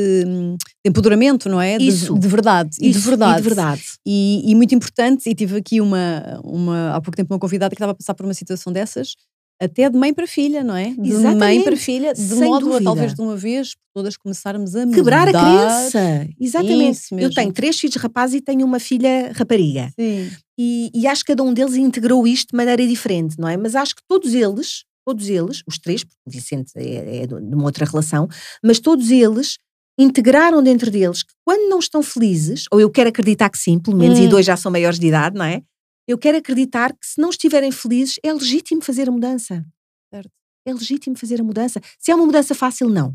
de empoderamento, não é? De, Isso. de verdade. E Isso. de verdade. E de verdade. E, e muito importante, e tive aqui uma, uma, há pouco tempo uma convidada que estava a passar por uma situação dessas, até de mãe para filha, não é? De Exatamente. mãe para filha, de Sem modo dúvida. a talvez de uma vez todas começarmos a Quebrar mudar. a crença. Exatamente. Isso mesmo. Eu tenho três filhos rapazes e tenho uma filha rapariga. Sim. E, e acho que cada um deles integrou isto de maneira diferente, não é? Mas acho que todos eles todos eles, os três, porque o Vicente é, é de uma outra relação, mas todos eles integraram dentro deles que quando não estão felizes, ou eu quero acreditar que sim, pelo menos, hum. e dois já são maiores de idade, não é? Eu quero acreditar que se não estiverem felizes, é legítimo fazer a mudança. Certo. É legítimo fazer a mudança. Se é uma mudança fácil, não.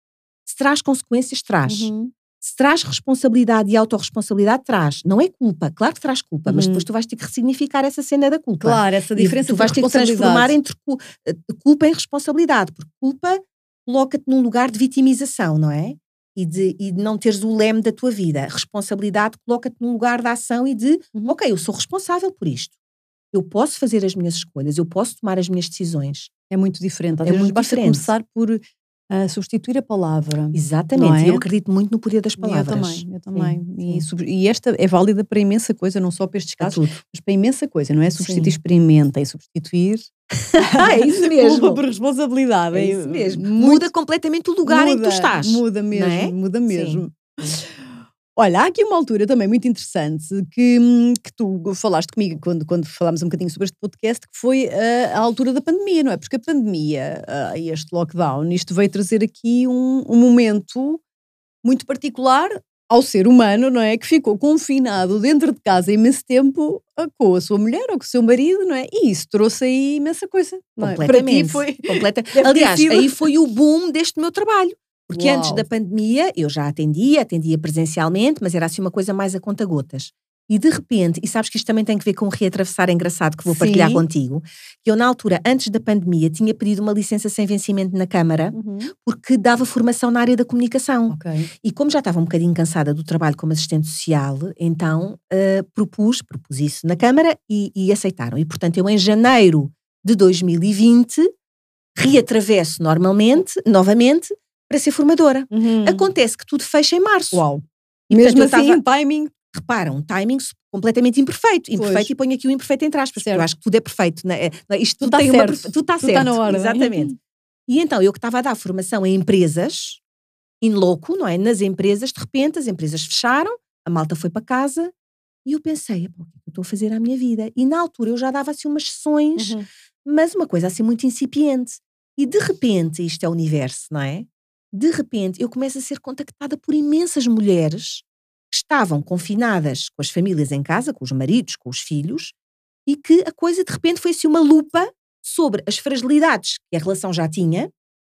Se traz consequências, traz. Uhum. Se traz responsabilidade e autorresponsabilidade, traz. Não é culpa. Claro que traz culpa, uhum. mas depois tu vais ter que ressignificar essa cena da culpa. Claro, essa diferença e tu vais ter que transformar entre culpa em responsabilidade, porque culpa coloca-te num lugar de vitimização, não é? E de, e de não teres o leme da tua vida. Responsabilidade coloca-te num lugar de ação e de, uhum. ok, eu sou responsável por isto. Eu posso fazer as minhas escolhas, eu posso tomar as minhas decisões. É muito diferente. Às é vezes muito basta diferente. começar por uh, substituir a palavra. Exatamente. É? Eu acredito muito no poder das palavras. Eu também, eu também. Sim, e, sim. e esta é válida para imensa coisa, não só para estes casos, mas para imensa coisa, não é? Substituir, sim. experimenta e substituir. Ah, é isso mesmo. Por responsabilidade. É isso mesmo. Muito... Muda completamente o lugar muda, em que tu estás. Muda mesmo, é? muda mesmo. Sim. Olha, há aqui uma altura também muito interessante que, que tu falaste comigo quando, quando falámos um bocadinho sobre este podcast, que foi a, a altura da pandemia, não é? Porque a pandemia e uh, este lockdown, isto veio trazer aqui um, um momento muito particular ao ser humano, não é? Que ficou confinado dentro de casa imenso tempo uh, com a sua mulher ou com o seu marido, não é? E isso trouxe aí imensa coisa, não é? Para ti foi... Completa... Aliás, sido... aí foi o boom deste meu trabalho. Porque Uau. Antes da pandemia eu já atendia, atendia presencialmente, mas era assim uma coisa mais a conta-gotas. E de repente, e sabes que isto também tem que ver com um reatravessar engraçado que vou Sim. partilhar contigo, que eu na altura, antes da pandemia, tinha pedido uma licença sem vencimento na Câmara, uhum. porque dava formação na área da comunicação. Okay. E como já estava um bocadinho cansada do trabalho como assistente social, então uh, propus, propus isso na Câmara e, e aceitaram. E portanto eu em janeiro de dois mil e vinte reatravesso normalmente, novamente, para ser formadora. Uhum. Acontece que tudo fecha em março. Uau. E, mesmo portanto, assim, tava, um timing... Repara, um timing completamente imperfeito. Imperfeito pois. E ponho aqui o imperfeito entre aspas, porque eu acho que tudo é perfeito. Não é? Isto tudo, tudo tem certo. Uma, tudo está tudo certo. Tá na hora. Exatamente. E então, eu que estava a dar formação em empresas, in loco, não é? Nas empresas, de repente, as empresas fecharam, a malta foi para casa, e eu pensei, o que eu estou a fazer à minha vida? E na altura eu já dava assim umas sessões, uhum. mas uma coisa assim muito incipiente. E de repente, isto é o universo, não é? De repente, eu começo a ser contactada por imensas mulheres que estavam confinadas com as famílias em casa, com os maridos, com os filhos, e que a coisa de repente foi assim uma lupa sobre as fragilidades que a relação já tinha,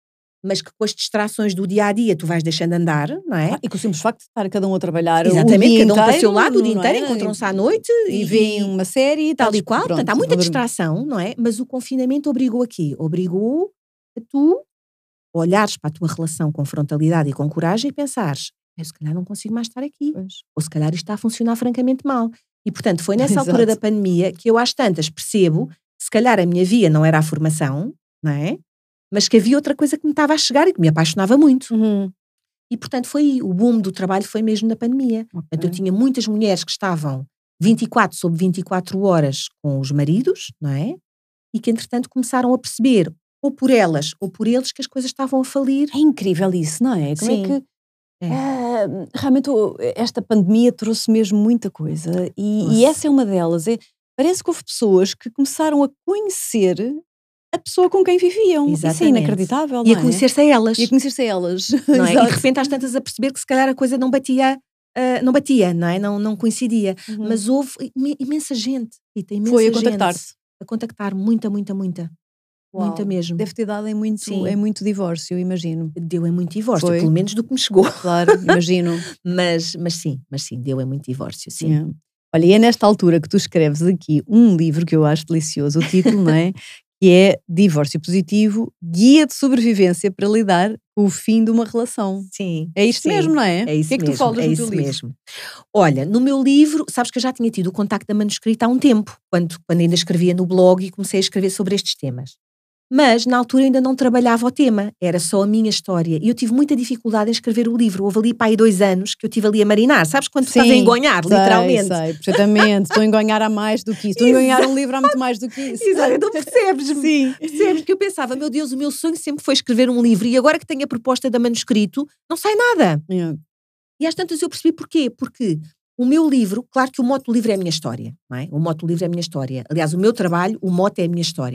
mas que com as distrações do dia-a-dia tu vais deixando andar, não é? Ah, e com o simples facto de estar cada um a trabalhar Exatamente, o dia cada um inteiro, para o seu lado o dia inteiro, é? encontram-se à noite e, e veem uma série e tal, tal e qual. Portanto, há muita distração, não é? Mas o confinamento obrigou a quê? Obrigou a tu olhares para a tua relação com frontalidade e com coragem e pensares, eu se calhar não consigo mais estar aqui. Pois. Ou se calhar isto está a funcionar francamente mal. E portanto foi nessa altura da pandemia que eu às tantas percebo que se calhar a minha via não era a formação, não é? Mas que havia outra coisa que me estava a chegar e que me apaixonava muito. Uhum. E portanto foi aí, o boom do trabalho foi mesmo na pandemia. Okay. Portanto eu tinha muitas mulheres que estavam vinte e quatro sobre vinte e quatro horas com os maridos, não é? E que entretanto começaram a perceber ou por elas ou por eles que as coisas estavam a falir. É incrível isso, não é? Como Sim. é que é. Uh, realmente esta pandemia trouxe mesmo muita coisa e, e essa é uma delas. É, parece que houve pessoas que começaram a conhecer a pessoa com quem viviam. Exatamente. Isso é inacreditável, e não a conhecer-se a elas. E a conhecer-se a elas. Não é? E de repente às tantas a perceber que se calhar a coisa não batia, uh, não batia, não é? Não, não coincidia. Uhum. Mas houve imensa gente, Rita, imensa Foi a gente contactar-te. A contactar, muita, muita, muita. Uau. Muita mesmo. Deve ter dado em muito, em muito divórcio, eu imagino. Deu em muito divórcio, Foi. Pelo menos do que me chegou. Claro, imagino. mas, mas sim, mas sim, deu em muito divórcio, sim. Yeah. Olha, e é nesta altura que tu escreves aqui um livro que eu acho delicioso, o título, não é? Que é Divórcio Positivo, Guia de Sobrevivência para lidar com o fim de uma relação. Sim. É isto sim, mesmo, não é? É isso o que é que mesmo, tu falas é no isso teu livro? mesmo. Olha, no meu livro, sabes que eu já tinha tido o contacto da manuscrita há um tempo, quando, quando ainda escrevia no blog e comecei a escrever sobre estes temas. Mas, na altura, ainda não trabalhava o tema, era só a minha história. E eu tive muita dificuldade em escrever o livro. Houve ali, pá, aí dois anos que eu estive ali a marinar. Sabes quando tu Sim, estás a engonhar, sei, literalmente? Sei, perfeitamente. Estou a engonhar há mais do que isso. Estou a engonhar um livro há muito mais do que isso. Exato, então percebes-me. Sim. Percebes que eu pensava, meu Deus, o meu sonho sempre foi escrever um livro e agora que tenho a proposta da manuscrito, não sai nada. Yeah. E às tantas eu percebi porquê. Porque o meu livro, claro que o mote do livro é a minha história, não é? O mote do livro é a minha história. Aliás, o meu trabalho, o mote é a minha história.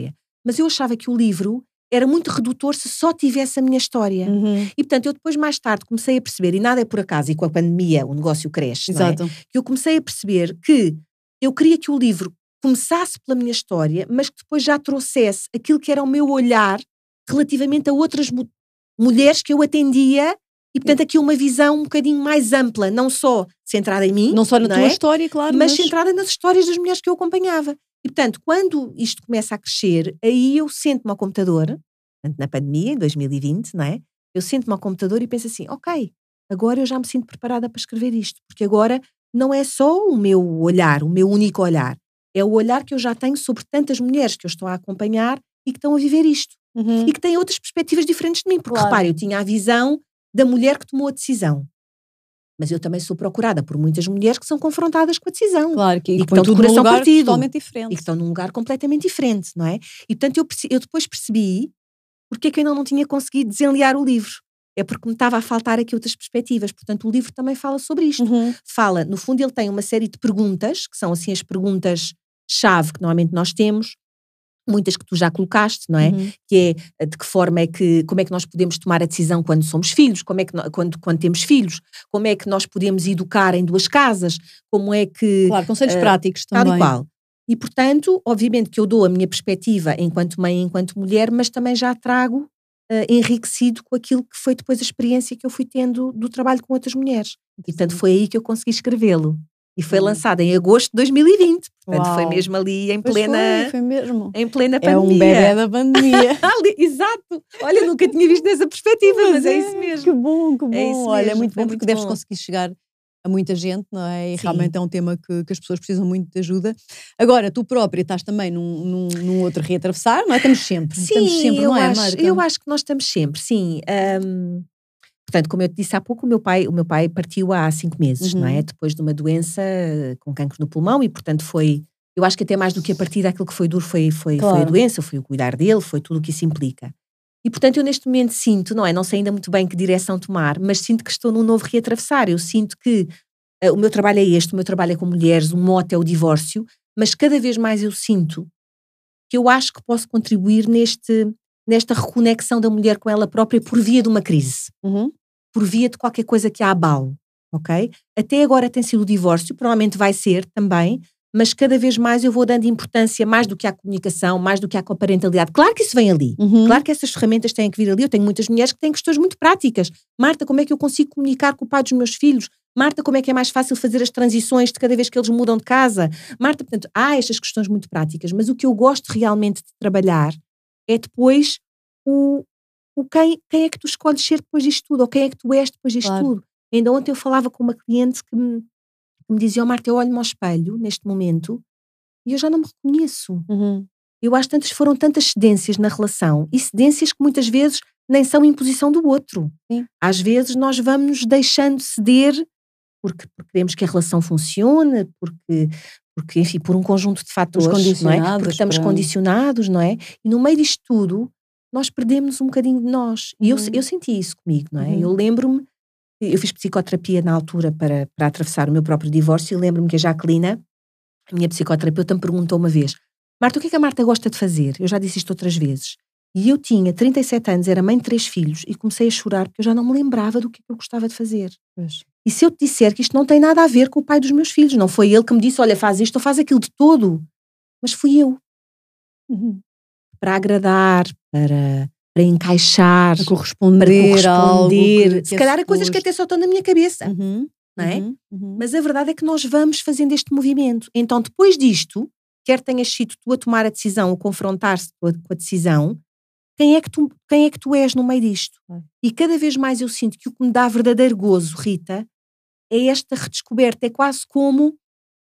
mas eu achava que o livro era muito redutor se só tivesse a minha história. Uhum. E, portanto, eu depois, mais tarde, comecei a perceber, e nada é por acaso, e com a pandemia o negócio cresce, Exato. não é? Que eu comecei a perceber que eu queria que o livro começasse pela minha história, mas que depois já trouxesse aquilo que era o meu olhar relativamente a outras mu- mulheres que eu atendia, e, portanto, aqui uma visão um bocadinho mais ampla, não só centrada em mim, Não só na não tua é? história, claro, mas, mas... centrada nas histórias das mulheres que eu acompanhava. E, portanto, quando isto começa a crescer, aí eu sento-me ao computador, portanto, na pandemia, em dois mil e vinte, não é? Eu sento-me ao computador e penso assim, ok, agora eu já me sinto preparada para escrever isto, porque agora não é só o meu olhar, o meu único olhar, é o olhar que eu já tenho sobre tantas mulheres que eu estou a acompanhar e que estão a viver isto. Uhum. E que têm outras perspectivas diferentes de mim, porque, Claro. repare, eu tinha a visão da mulher que tomou a decisão. Mas eu também sou procurada por muitas mulheres que são confrontadas com a decisão. Claro, que, E que que põe estão de tudo num coração lugar partido. totalmente E diferente. que estão num lugar completamente diferente, não é? E, portanto, eu, perce- eu depois percebi porque é que eu ainda não tinha conseguido desenliar o livro. É porque me estava a faltar aqui outras perspectivas. Portanto, o livro também fala sobre isto. Uhum. Fala, no fundo, ele tem uma série de perguntas, que são assim as perguntas-chave que normalmente nós temos, muitas que tu já colocaste, não é? Uhum. Que é de que forma é que, como é que nós podemos tomar a decisão quando somos filhos, como é que no- quando, quando temos filhos, como é que nós podemos educar em duas casas, como é que... Claro, conselhos uh, práticos tal também. e qual. E, portanto, obviamente que eu dou a minha perspectiva enquanto mãe, enquanto mulher, mas também já trago uh, enriquecido com aquilo que foi depois a experiência que eu fui tendo do trabalho com outras mulheres. E, portanto, foi aí que eu consegui escrevê-lo. E foi Hum. lançado em agosto de dois mil e vinte. Portanto, Uau. foi mesmo ali em Pois plena... foi, foi mesmo. Em plena É pandemia. um bebé da pandemia. Ali, exato. Olha, nunca tinha visto dessa perspectiva, mas, Mas é, isso mesmo. Que bom, que bom. É isso Olha, é mesmo, muito foi bom porque muito deves bom. conseguir chegar a muita gente, não é? E Sim. realmente é um tema que, que as pessoas precisam muito de ajuda. Agora, tu própria estás também num, num, num outro reatravessar, não é? Estamos sempre. Sim, Estamos sempre, eu não é, acho, Marta? eu acho que nós estamos sempre, sim. Hum, portanto, como eu te disse há pouco, o meu pai, o meu pai partiu há cinco meses, Uhum. não é? Depois de uma doença com cancro no pulmão e, portanto, foi... Eu acho que até mais do que a partida, aquilo que foi duro foi, foi, Claro. foi a doença, foi o cuidar dele, foi tudo o que isso implica. E, portanto, eu neste momento sinto, não é? Não sei ainda muito bem que direção tomar, mas sinto que estou num novo reatravessar. Eu sinto que uh, o meu trabalho é este, o meu trabalho é com mulheres, o mote é o divórcio, mas cada vez mais eu sinto que eu acho que posso contribuir neste, nesta reconexão da mulher com ela própria por via de uma crise, Uhum. por via de qualquer coisa que a abale, ok? Até agora tem sido o divórcio, provavelmente vai ser também, mas cada vez mais eu vou dando importância mais do que à comunicação, mais do que à coparentalidade. Claro que isso vem ali, Uhum. claro que essas ferramentas têm que vir ali. Eu tenho muitas mulheres que têm questões muito práticas. Marta, como é que eu consigo comunicar com o pai dos meus filhos? Marta, como é que é mais fácil fazer as transições de cada vez que eles mudam de casa? Marta, portanto, há estas questões muito práticas, mas o que eu gosto realmente de trabalhar é depois o, o quem, quem é que tu escolhes ser depois disto tudo, ou quem é que tu és depois disto Claro. tudo. Ainda ontem eu falava com uma cliente que me, que me dizia, oh Marta, eu olho-me ao espelho neste momento e eu já não me reconheço. Uhum. Eu acho que tantas, foram tantas cedências na relação, e cedências que muitas vezes nem são imposição do outro. Sim. Às vezes nós vamos nos deixando ceder porque, porque queremos que a relação funcione, porque, porque, enfim, por um conjunto de fatores, não é? Porque estamos para... condicionados, não é? E no meio disto tudo, nós perdemos um bocadinho de nós. E Uhum. eu, eu senti isso comigo, não é? Uhum. Eu lembro-me, eu fiz psicoterapia na altura para, para atravessar o meu próprio divórcio, e lembro-me que a Jacqueline, a minha psicoterapeuta, me perguntou uma vez, Marta, o que é que a Marta gosta de fazer? Eu já disse isto outras vezes. E eu tinha trinta e sete anos, era mãe de três filhos, e comecei a chorar porque eu já não me lembrava do que eu gostava de fazer. Pois. E se eu te disser que isto não tem nada a ver com o pai dos meus filhos, não foi ele que me disse, olha, faz isto ou faz aquilo de todo, mas fui eu. Uhum. Para agradar, para, para encaixar, Para corresponder, para corresponder. a algo que, que se é calhar há coisas que suposto. até só estão na minha cabeça, Uhum. não é? Uhum. Uhum. Mas a verdade é que nós vamos fazendo este movimento. Então, depois disto, quer tenhas sido tu a tomar a decisão ou confrontar-se com a, com a decisão, quem é, que tu, quem é que tu és no meio disto? É. E cada vez mais eu sinto que o que me dá verdadeiro gozo, Rita, é esta redescoberta. É quase como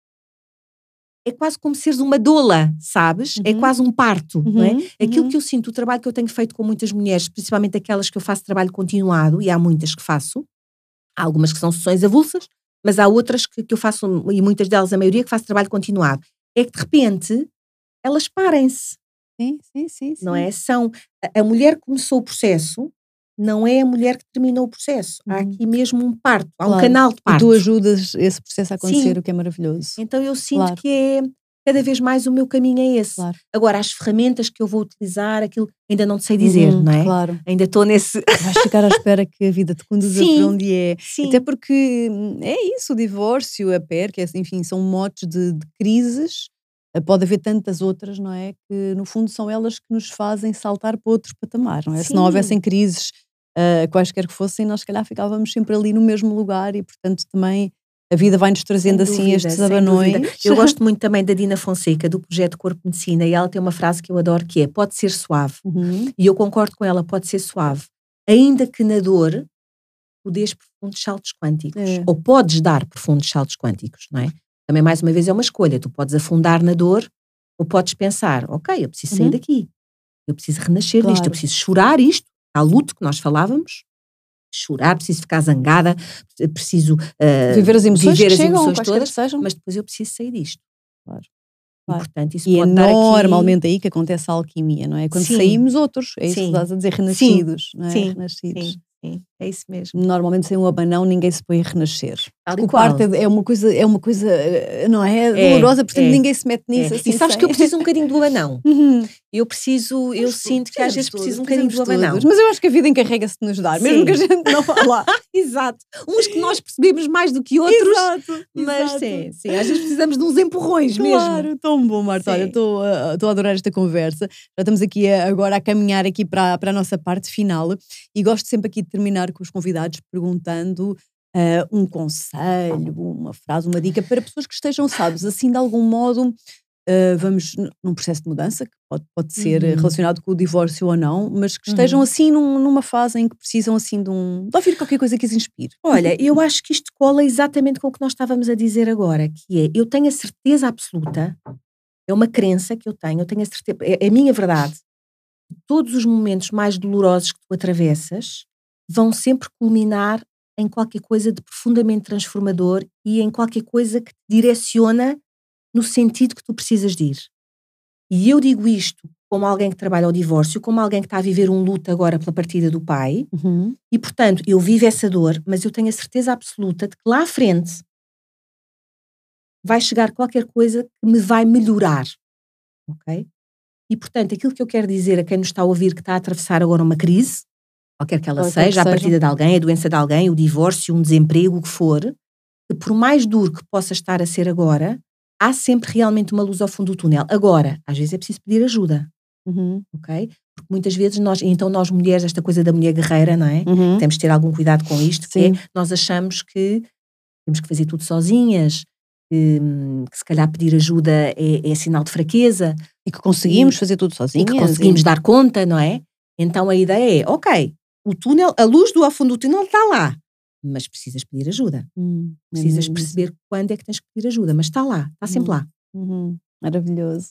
é quase como seres uma doula, sabes? Uhum. É quase um parto, Uhum. não é? Aquilo Uhum. que eu sinto, o trabalho que eu tenho feito com muitas mulheres, principalmente aquelas que eu faço trabalho continuado, e há muitas que faço, há algumas que são sessões avulsas, mas há outras que, que eu faço, e muitas delas, a maioria, que faço trabalho continuado, é que de repente elas parem-se. Sim, sim, sim, sim. Não é? São, a, a mulher que começou o processo não é a mulher que terminou o processo. Há Uhum. aqui mesmo um parto, há Claro. um canal de E parto. tu ajudas esse processo a acontecer, Sim. o que é maravilhoso. Então eu sinto Claro. que é, cada vez mais o meu caminho é esse. Claro. Agora, as ferramentas que eu vou utilizar, aquilo ainda não te sei dizer, uhum, não é? Claro. Ainda estou nesse... Vais ficar à espera que a vida te conduza Sim, para onde é. sim. Até porque é isso, o divórcio, a perca, enfim, são motes de, de crises. Pode haver tantas outras, não é? Que no fundo são elas que nos fazem saltar para outro patamar, não é? Sim. Se não houvessem crises, uh, quaisquer que fossem, nós se calhar ficávamos sempre ali no mesmo lugar e portanto também a vida vai-nos trazendo Sem assim dúvida, estes sem abanões. dúvida. Eu gosto muito também da Dina Fonseca, do projeto Corpo Medicina, e ela tem uma frase que eu adoro que é, pode ser suave. Uhum. E eu concordo com ela, pode ser suave. Ainda que na dor, tu dês profundos saltos quânticos. É. Ou podes dar profundos saltos quânticos, não é? Também mais uma vez é uma escolha. Tu podes afundar na dor ou podes pensar, ok, eu preciso sair Uhum. daqui. Eu preciso renascer Claro. disto. Eu preciso chorar isto. Há luto que nós falávamos. Chorar, preciso ficar zangada, preciso uh, viver as emoções, viver que as chegam, emoções todas, que sejam. mas depois eu preciso sair disto. Claro. E portanto isso E pode é dar aqui... normalmente aí que acontece a alquimia, não é? Quando Sim. saímos outros, é isso Sim. que estás a dizer, renascidos, Sim. não é? Sim. Renascidos. Sim. Sim, é isso mesmo. Normalmente sem um abanão ninguém se põe a renascer. Tal e O qual. parto é uma coisa, é uma coisa, não é? É, Dolorosa, portanto é, ninguém se mete nisso é. assim. E sabes sem... que eu preciso um bocadinho do abanão. Uhum. Eu preciso, eu Mas sinto que às vezes todos, preciso um bocadinho do abanão. Todos. Mas eu acho que a vida encarrega-se de nos dar, Sim. mesmo que a gente não vá lá. Exato. Uns que nós percebemos mais do que outros. Exato. Mas exato. sim, sim, às vezes precisamos de uns empurrões claro, mesmo. Claro, tão bom, Marta. Sim. Olha, estou uh, a adorar esta conversa. Já estamos aqui a, agora a caminhar aqui para, para a nossa parte final e gosto sempre aqui de terminar com os convidados perguntando uh, um conselho, uma frase, uma dica para pessoas que estejam, sabes, assim de algum modo, uh, vamos num processo de mudança, que pode, pode ser Uhum. relacionado com o divórcio ou não, mas que estejam Uhum. assim num, numa fase em que precisam assim de, um, de ouvir qualquer coisa que os inspire. Olha, eu acho que isto cola exatamente com o que nós estávamos a dizer agora, que é, eu tenho a certeza absoluta, é uma crença que eu tenho, eu tenho a certeza, é, é a minha verdade, todos os momentos mais dolorosos que tu atravessas vão sempre culminar em qualquer coisa de profundamente transformador e em qualquer coisa que te direciona no sentido que tu precisas de ir. E eu digo isto como alguém que trabalha ao divórcio, como alguém que está a viver um luto agora pela partida do pai, uhum. e portanto eu vivo essa dor, mas eu tenho a certeza absoluta de que lá à frente vai chegar qualquer coisa que me vai melhorar, ok? E portanto aquilo que eu quero dizer a quem nos está a ouvir que está a atravessar agora uma crise, qualquer que ela qualquer seja, que a seja. partida de alguém, a doença de alguém, o divórcio, um desemprego, o que for, que por mais duro que possa estar a ser agora, há sempre realmente uma luz ao fundo do túnel. Agora, às vezes é preciso pedir ajuda, Uhum. ok? Porque muitas vezes nós, então nós mulheres, esta coisa da mulher guerreira, não é? Uhum. Temos de ter algum cuidado com isto, que é, nós achamos que temos que fazer tudo sozinhas, que, que se calhar pedir ajuda é, é sinal de fraqueza. E que conseguimos e, fazer tudo sozinhas. E que conseguimos e... dar conta, não é? Então a ideia é, ok, o túnel, a luz do ao fundo do túnel está lá, mas precisas pedir ajuda. Hum, precisas é perceber isso. Quando é que tens que pedir ajuda, mas está lá, está sempre uhum. lá. Uhum. Maravilhoso.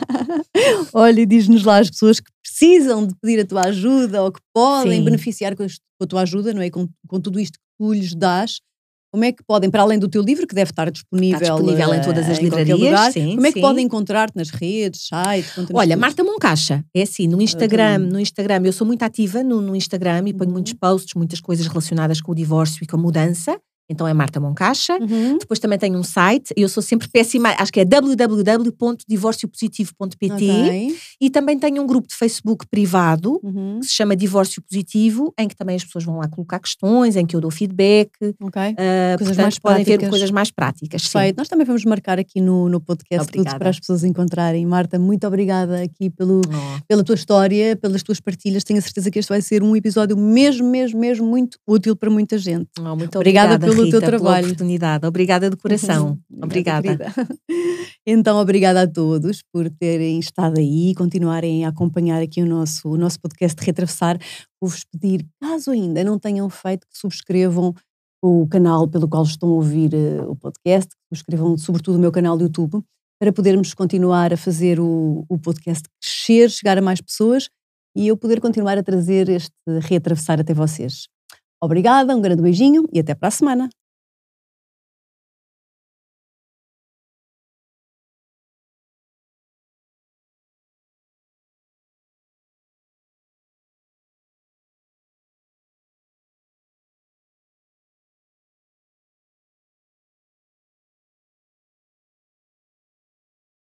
Olha, diz-nos lá as pessoas que precisam de pedir a tua ajuda ou que podem Sim. beneficiar com a tua ajuda, não é? Com, com tudo isto que tu lhes dás. Como é que podem, para além do teu livro, que deve estar disponível, está disponível em todas as em livrarias, lugar, sim, como é que sim. podem encontrar-te nas redes, site? Olha, tudo. Marta Moncacha, é assim, no Instagram, no Instagram, eu sou muito ativa no, no Instagram e ponho uhum. muitos posts, muitas coisas relacionadas com o divórcio e com a mudança. Então é Marta Moncacha. Uhum. Depois também tenho um site, eu sou sempre péssima, acho que é w w w ponto divórcio positivo ponto p t. Okay. E também tenho um grupo de Facebook privado, uhum. que se chama Divórcio Positivo, em que também as pessoas vão lá colocar questões, em que eu dou feedback. Ok. Uh, coisas portanto, mais podem práticas. ver coisas mais práticas. Perfeito. Nós também vamos marcar aqui no, no podcast Obrigada. tudo para as pessoas encontrarem. Marta, muito obrigada aqui pelo, oh. pela tua história, pelas tuas partilhas. Tenho a certeza que este vai ser um episódio mesmo, mesmo, mesmo muito útil para muita gente. Oh, muito obrigada, obrigada pelo Rita, teu trabalho. Oportunidade. Obrigada de coração. obrigada. obrigada. Então, obrigada a todos por terem estado aí e continuarem a acompanhar aqui o nosso, o nosso podcast de Reatravessar. Vou-vos pedir, caso ainda não tenham feito, que subscrevam o canal pelo qual estão a ouvir uh, o podcast, que subscrevam sobretudo o meu canal do YouTube, para podermos continuar a fazer o, o podcast crescer, chegar a mais pessoas e eu poder continuar a trazer este Reatravessar até vocês. Obrigada, um grande beijinho e até para a semana.